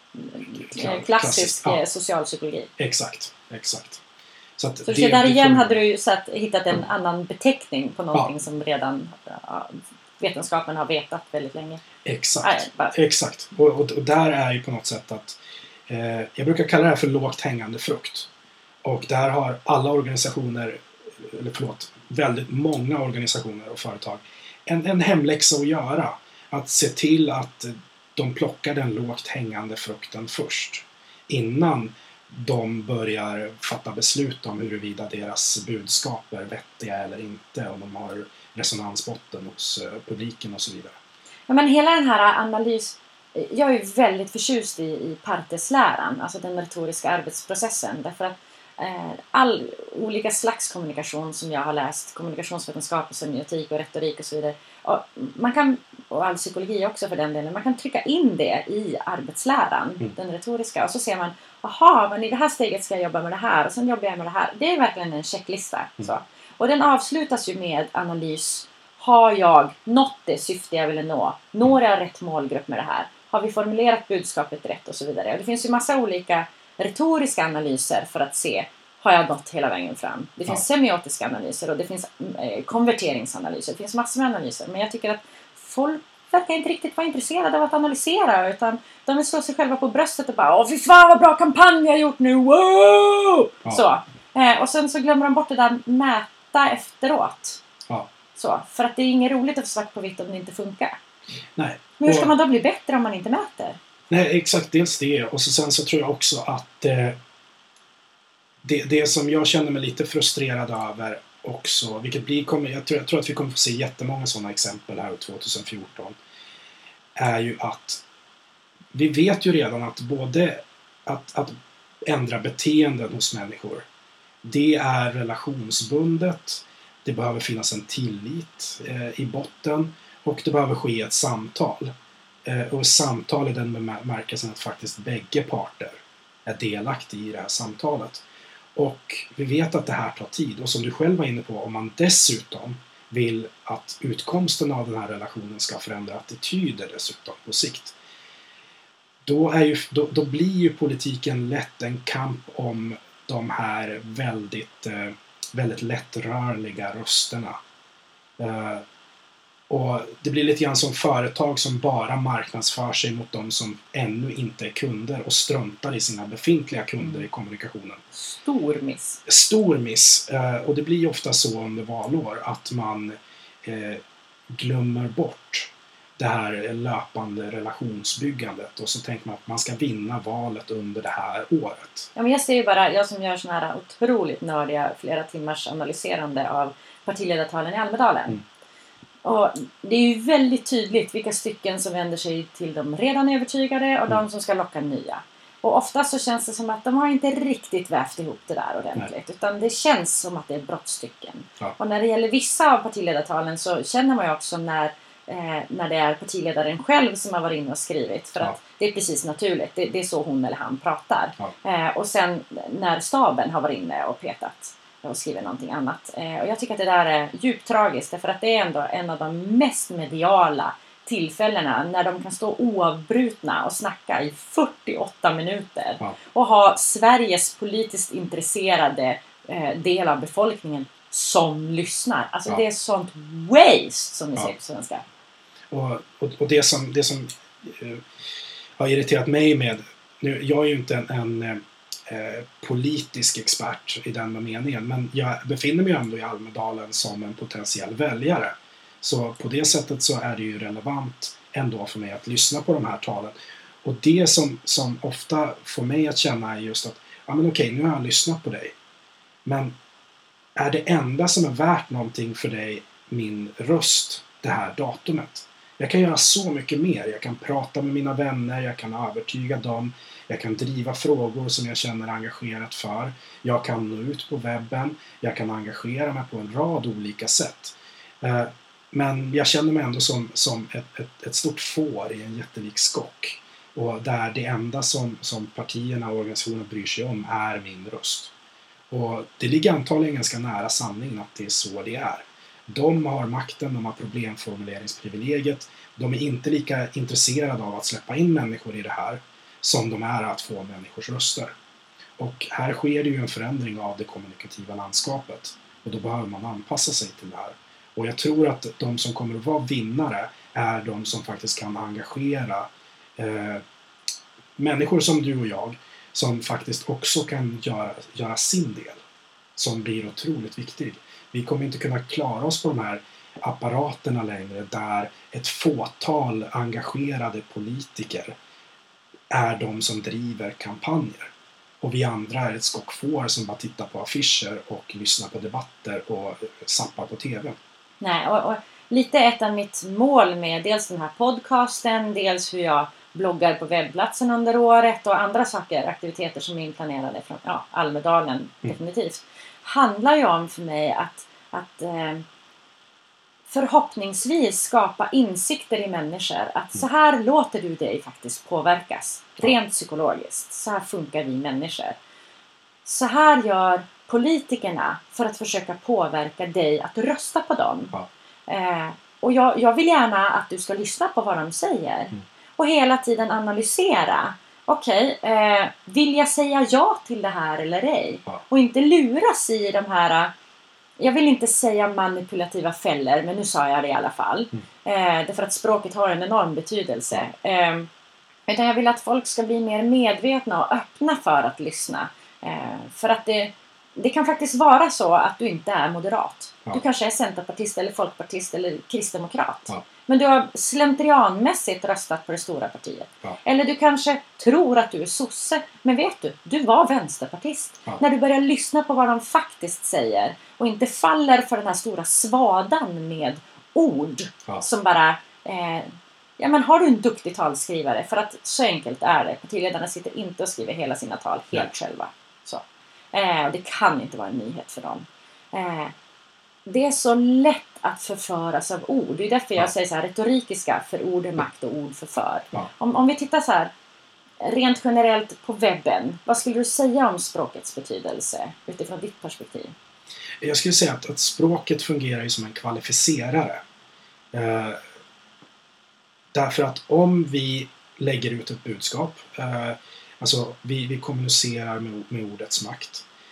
S1: klassisk socialpsykologi.
S2: Exakt. Så
S1: där igen hade du ju hittat en annan beteckning på någonting som redan vetenskapen har vetat väldigt länge.
S2: Exakt. Och där är ju på något sätt att jag brukar kalla det här för lågt hängande frukt. Och där har alla organisationer, väldigt många organisationer och företag en hemläxa att göra. Att se till att de plockar den lågt hängande frukten först. Innan de börjar fatta beslut om huruvida deras budskap är vettiga eller inte. Om de har resonansbotten hos publiken och så vidare.
S1: Ja, men hela den här analys... Jag är ju väldigt förtjust i Partes-läran. Alltså den retoriska arbetsprocessen. Därför att all olika slags kommunikation som jag har läst, kommunikationsvetenskap och semiotik och retorik och så vidare, och all psykologi också för den delen, man kan trycka in det i arbetsläran, den retoriska, och så ser man, men i det här steget ska jag jobba med det här och sen jobbar jag med det här. Det är verkligen en checklista. Så. Och den avslutas ju med analys. Har jag nått det syfte jag ville nå? Når jag rätt målgrupp med det här? Har vi formulerat budskapet rätt och så vidare? Och det finns ju massa olika retoriska analyser för att se, har jag nått hela vägen fram? Det finns semiotiska analyser och det finns konverteringsanalyser. Det finns massor med analyser. Men jag tycker att folk verkar inte riktigt vara intresserade av att analysera, utan de vill slå sig själva på bröstet och bara, fy fan vad bra kampanj jag har gjort nu, wow! Så. Och sen så glömmer de bort det där mäta efteråt. Så, för att det är inget roligt att få svart på vitt om det inte funkar.
S2: Nej.
S1: Men hur ska man då bli bättre om man inte mäter?
S2: Nej, exakt. Dels det. Och sen så tror jag också att det som jag känner mig lite frustrerad över också, vilket jag tror att vi kommer få se jättemånga sådana exempel här 2014, är ju att vi vet ju redan att både att ändra beteenden hos människor, det är relationsbundet. Det behöver finnas en tillit i botten och det behöver ske ett samtal. Och samtal i den bemärkelsen att faktiskt bägge parter är delaktiga i det här samtalet. Och vi vet att det här tar tid. Och som du själv var inne på, om man dessutom vill att utkomsten av den här relationen ska förändra attityder dessutom på sikt, då blir ju politiken lätt en kamp om de här väldigt lättrörliga rösterna. Och det blir lite grann som företag som bara marknadsför sig mot de som ännu inte är kunder och struntar i sina befintliga kunder i kommunikationen.
S1: Stor
S2: miss. Och det blir ju ofta så under valår att man glömmer bort det här löpande relationsbyggandet och så tänker man att man ska vinna valet under det här året.
S1: Ja, men jag ser ju bara, jag som gör såna här otroligt nördiga flera timmars analyserande av partiledartalen i Almedalen. Och det är ju väldigt tydligt vilka stycken som vänder sig till de redan övertygade och de som ska locka nya. Och ofta så känns det som att de har inte riktigt vävt ihop det där ordentligt. Nej. Utan det känns som att det är brottstycken. Ja. Och när det gäller vissa av partiledartalen så känner man ju också när det är partiledaren själv som har varit inne och skrivit. För att det är precis naturligt. Det är så hon eller han pratar. Ja. Och sen när staben har varit inne och petat och skriver någonting annat. Och jag tycker att det där är djupt tragiskt. För att det är ändå en av de mest mediala tillfällena när de kan stå oavbrutna och snacka i 48 minuter. Ja. Och ha Sveriges politiskt intresserade del av befolkningen som lyssnar. Alltså det är sånt waste som ni säger på svenska.
S2: Och det som har irriterat mig med... Nu, jag är ju inte en politisk expert i den meningen, men jag befinner mig ändå i Almedalen som en potentiell väljare. Så på det sättet så är det ju relevant ändå för mig att lyssna på de här talen. Och det som ofta får mig att känna är just att ja, men okej, nu har jag lyssnat på dig. Men är det enda som är värt någonting för dig min röst det här datumet? Jag kan göra så mycket mer. Jag kan prata med mina vänner, jag kan övertyga dem, jag kan driva frågor som jag känner engagerat för. Jag kan nå ut på webben, jag kan engagera mig på en rad olika sätt. Men jag känner mig ändå som ett stort får i en jättelik skock. Och där det enda som partierna och organisationerna bryr sig om är min röst. Och det ligger antagligen ganska nära sanningen att det är så det är. De har makten, de har problemformuleringsprivilegiet. De är inte lika intresserade av att släppa in människor i det här som de är att få människors röster. Och här sker det ju en förändring av det kommunikativa landskapet. Och då behöver man anpassa sig till det här. Och jag tror att de som kommer att vara vinnare är de som faktiskt kan engagera människor som du och jag som faktiskt också kan göra sin del. Som blir otroligt viktig. Vi kommer inte kunna klara oss på de här apparaterna längre där ett fåtal engagerade politiker är de som driver kampanjer. Och vi andra är ett skockfår som bara tittar på affischer och lyssnar på debatter och zappar på tv.
S1: Nej, och lite ett av mitt mål med dels den här podcasten, dels hur jag bloggar på webbplatsen under året och andra saker, aktiviteter som är inplanerade från Almedalen definitivt, handlar ju om för mig att förhoppningsvis skapa insikter i människor. Att så här låter du dig faktiskt påverkas. Rent psykologiskt. Så här funkar vi människor. Så här gör politikerna för att försöka påverka dig att rösta på dem. Och jag vill gärna att du ska lyssna på vad de säger. Och hela tiden analysera. Okej, vill jag säga ja till det här eller ej? Och inte luras i de här... Jag vill inte säga manipulativa fällor, men nu sa jag det i alla fall. Därför att språket har en enorm betydelse. Utan jag vill att folk ska bli mer medvetna och öppna för att lyssna. För att det kan faktiskt vara så att du inte är moderat. Du kanske är centerpartist eller folkpartist eller kristdemokrat. Men du har slentrianmässigt röstat på det stora partiet. Eller du kanske tror att du är sosse. Men vet du var vänsterpartist. När du börjar lyssna på vad de faktiskt säger. Och inte faller för den här stora svadan med ord. Som bara... Ja, men har du en duktig talskrivare? För att så enkelt är det. Partiledarna sitter inte och skriver hela sina tal helt själva. Så. Det kan inte vara en nyhet för dem. Det är så lätt att förföras av ord. Det är därför jag säger så här, retorikiska för ord är makt och ord förför. Om vi tittar så här rent generellt på webben, vad skulle du säga om språkets betydelse utifrån ditt perspektiv?
S2: Jag skulle säga att språket fungerar ju som en kvalificerare. Därför att om vi lägger ut ett budskap, alltså vi kommunicerar med ordets makt.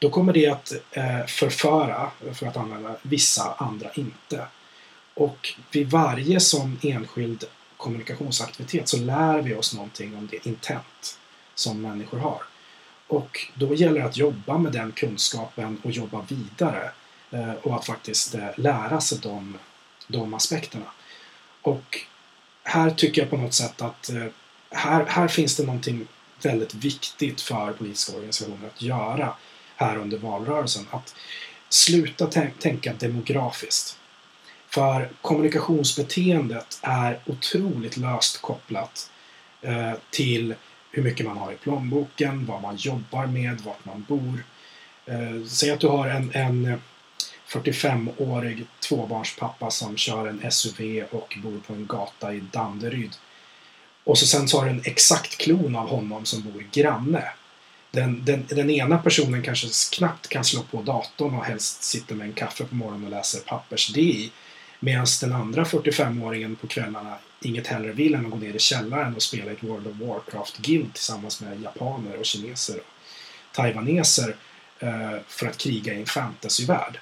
S2: då kommer det att förföra, för att använda, vissa andra inte. Och vid varje sån enskild kommunikationsaktivitet så lär vi oss någonting om det intent som människor har. Och då gäller det att jobba med den kunskapen och jobba vidare och att faktiskt lära sig de aspekterna. Och här tycker jag på något sätt att här finns det någonting väldigt viktigt för politiska organisationer att göra här under valrörelsen. Att sluta tänka demografiskt. För kommunikationsbeteendet är otroligt löst kopplat till hur mycket man har i plånboken, vad man jobbar med, vart man bor. Säg att du har en 45-årig tvåbarnspappa som kör en SUV och bor på en gata i Danderyd. Och sen så har du en exakt klon av honom som bor granne. Den ena personen kanske knappt kan slå på datorn och helst sitter med en kaffe på morgonen och läser pappers-DI. Medan den andra 45-åringen på kvällarna inget hellre vill än att gå ner i källaren och spela ett World of Warcraft Guild tillsammans med japaner och kineser och taiwaneser för att kriga i en fantasyvärld.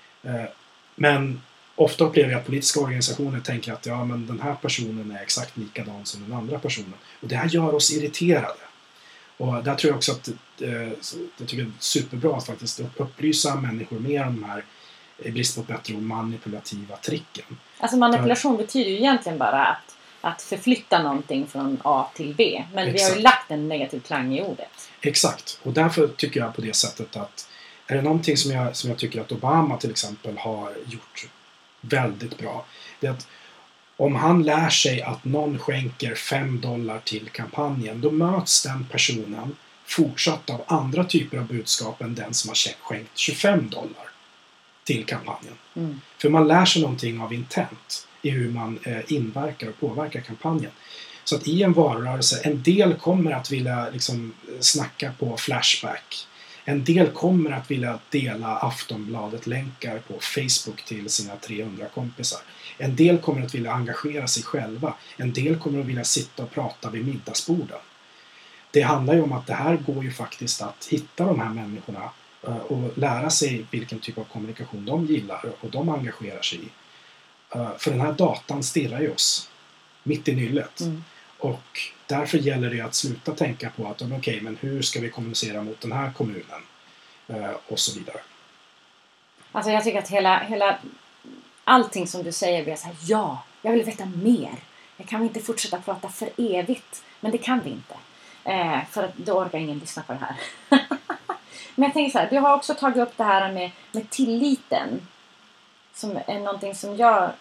S2: Men ofta upplever jag att politiska organisationer tänker att ja, men den här personen är exakt likadan som den andra personen. Och det här gör oss irriterade. Och där tror jag också att jag tycker det är superbra att faktiskt upplysa människor mer om de här, i brist på bättre ord, manipulativa tricken.
S1: Alltså manipulation betyder ju egentligen bara att förflytta någonting från A till B. Men exakt. Vi har ju lagt en negativ klang i ordet.
S2: Exakt. Och därför tycker jag på det sättet att är det någonting som jag tycker att Obama till exempel har gjort väldigt bra. Det är att om han lär sig att någon skänker $5 till kampanjen, då möts den personen fortsatt av andra typer av budskap än den som har skänkt $25 till kampanjen. Mm. För man lär sig någonting av intent i hur man inverkar och påverkar kampanjen. Så att i en valrörelse, en del kommer att vilja liksom snacka på Flashback. En del kommer att vilja dela Aftonbladet-länkar på Facebook till sina 300 kompisar. En del kommer att vilja engagera sig själva. En del kommer att vilja sitta och prata vid middagsborden. Det handlar ju om att det här går ju faktiskt att hitta de här människorna och lära sig vilken typ av kommunikation de gillar och de engagerar sig i. För den här datan stirrar ju oss mitt i nyllet. Mm. Och därför gäller det att sluta tänka på att okej, men hur ska vi kommunicera mot den här kommunen? Och så vidare.
S1: Alltså jag tycker att hela allting som du säger blir så här, ja, jag vill veta mer. Jag kan inte fortsätta prata för evigt. Men det kan vi inte. För att då orkar ingen lyssna på det här. Men jag tänker så här, du har också tagit upp det här med tilliten. Som är någonting som jag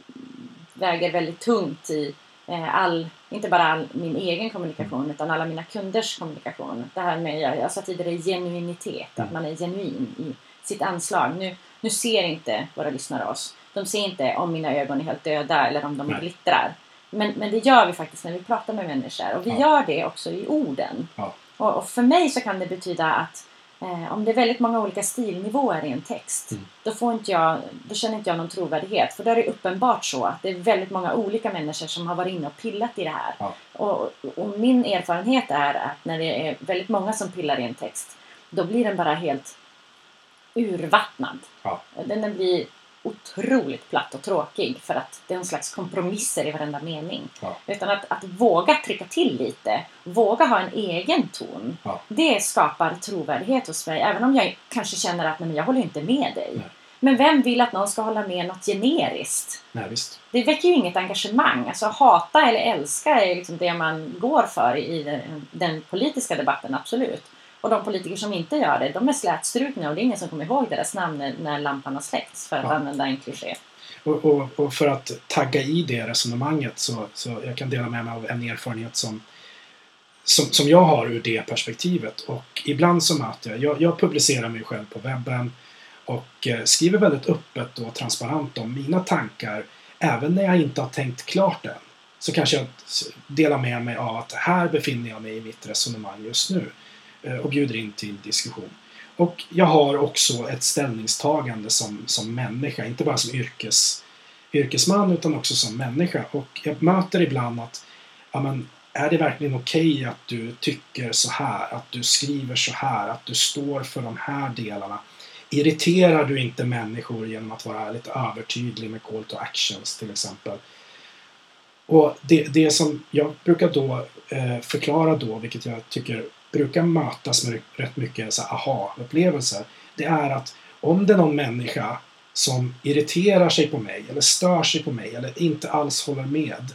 S1: väger väldigt tungt i inte bara min egen kommunikation utan alla mina kunders kommunikation. Det här med, jag sa tidigare, genuinitet. Att man är genuin i sitt anslag. Nu ser inte våra lyssnare oss. De ser inte om mina ögon är helt döda eller om de glittrar. Men det gör vi faktiskt när vi pratar med människor. Och vi gör det också i orden. Ja. Och för mig så kan det betyda att om det är väldigt många olika stilnivåer i en text, då känner inte jag någon trovärdighet. För då är det uppenbart så att det är väldigt många olika människor som har varit inne och pillat i det här. Ja. Och min erfarenhet är att när det är väldigt många som pillar i en text, då blir den bara helt urvattnad. Ja. Den blir otroligt platt och tråkig för att det är en slags kompromisser i varenda mening. Ja. Utan att våga trycka till lite, våga ha en egen ton, det skapar trovärdighet hos mig. Även om jag kanske känner att jag håller inte med dig. Nej. Men vem vill att någon ska hålla med något generiskt?
S2: Nej, visst.
S1: Det väcker ju inget engagemang. Alltså hata eller älska är liksom det man går för i den politiska debatten, absolut. Och de politiker som inte gör det, de är slätstrukna och det är ingen som kommer ihåg deras namn när lampan har släckts, för att använda en kliché.
S2: Och för att tagga i det resonemanget så jag kan dela med mig av en erfarenhet som jag har ur det perspektivet. Och ibland så möter jag publicerar mig själv på webben och skriver väldigt öppet och transparent om mina tankar, även när jag inte har tänkt klart än. Så kanske jag delar med mig av att här befinner jag mig i mitt resonemang just nu. Och bjuder in till diskussion. Och jag har också ett ställningstagande som människa, inte bara som yrkesman utan också som människa. Och jag möter ibland att är det verkligen okej att du tycker så här, att du skriver så här, att du står för de här delarna? Irriterar du inte människor genom att vara lite övertydlig med call to actions till exempel? Och det som jag brukar då förklara då, vilket jag tycker brukar mötas med rätt mycket så aha-upplevelser, det är att om det är någon människa som irriterar sig på mig eller stör sig på mig eller inte alls håller med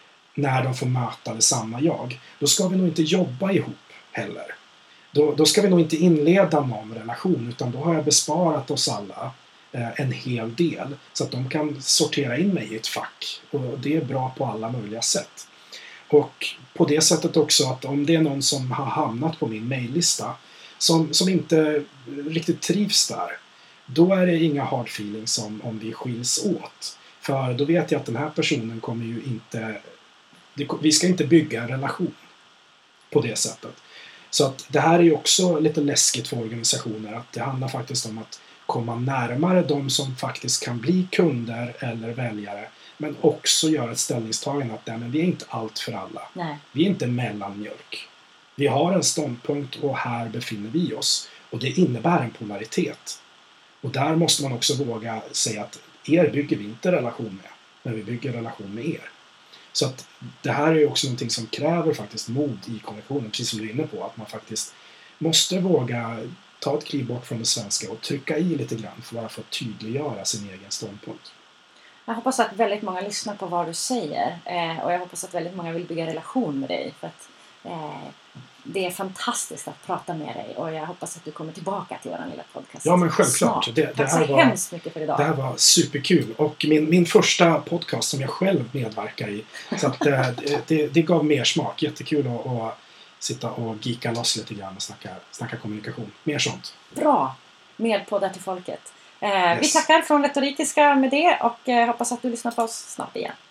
S2: när de får möta detsamma jag, då ska vi nog inte jobba ihop heller. Då ska vi nog inte inleda någon relation, utan då har jag besparat oss alla en hel del så att de kan sortera in mig i ett fack, och det är bra på alla möjliga sätt. Och på det sättet också att om det är någon som har hamnat på min mejllista som inte riktigt trivs där, då är det inga hard feelings om vi skiljs åt. För då vet jag att den här personen kommer ju inte... Vi ska inte bygga en relation på det sättet. Så att det här är ju också lite läskigt för organisationer, att det handlar faktiskt om att komma närmare de som faktiskt kan bli kunder eller väljare, men också göra ett ställningstagande att men vi är inte allt för alla.
S1: Nej.
S2: Vi är inte mellanmjölk. Vi har en ståndpunkt och här befinner vi oss. Och det innebär en polaritet. Och där måste man också våga säga att er bygger vi inte relation med, men vi bygger relation med er. Så att det här är ju också någonting som kräver faktiskt mod i konventionen, precis som du är inne på, att man faktiskt måste våga ta ett kliv bort från det svenska och trycka i lite grann för att tydliggöra sin egen ståndpunkt.
S1: Jag hoppas att väldigt många lyssnar på vad du säger, och jag hoppas att väldigt många vill bygga relation med dig, för att det är fantastiskt att prata med dig, och jag hoppas att du kommer tillbaka till vår lilla podcast.
S2: Ja, men självklart.
S1: Tack så hemskt mycket för idag.
S2: Det här var superkul, och min första podcast som jag själv medverkar i, så att det gav mer smak. Jättekul att sitta och geeka loss lite grann och snacka kommunikation. Mer sånt.
S1: Bra! Mer poddar till folket.
S2: Yes.
S1: Vi tackar från Retorikiska med det, och hoppas att du lyssnar på oss snart igen.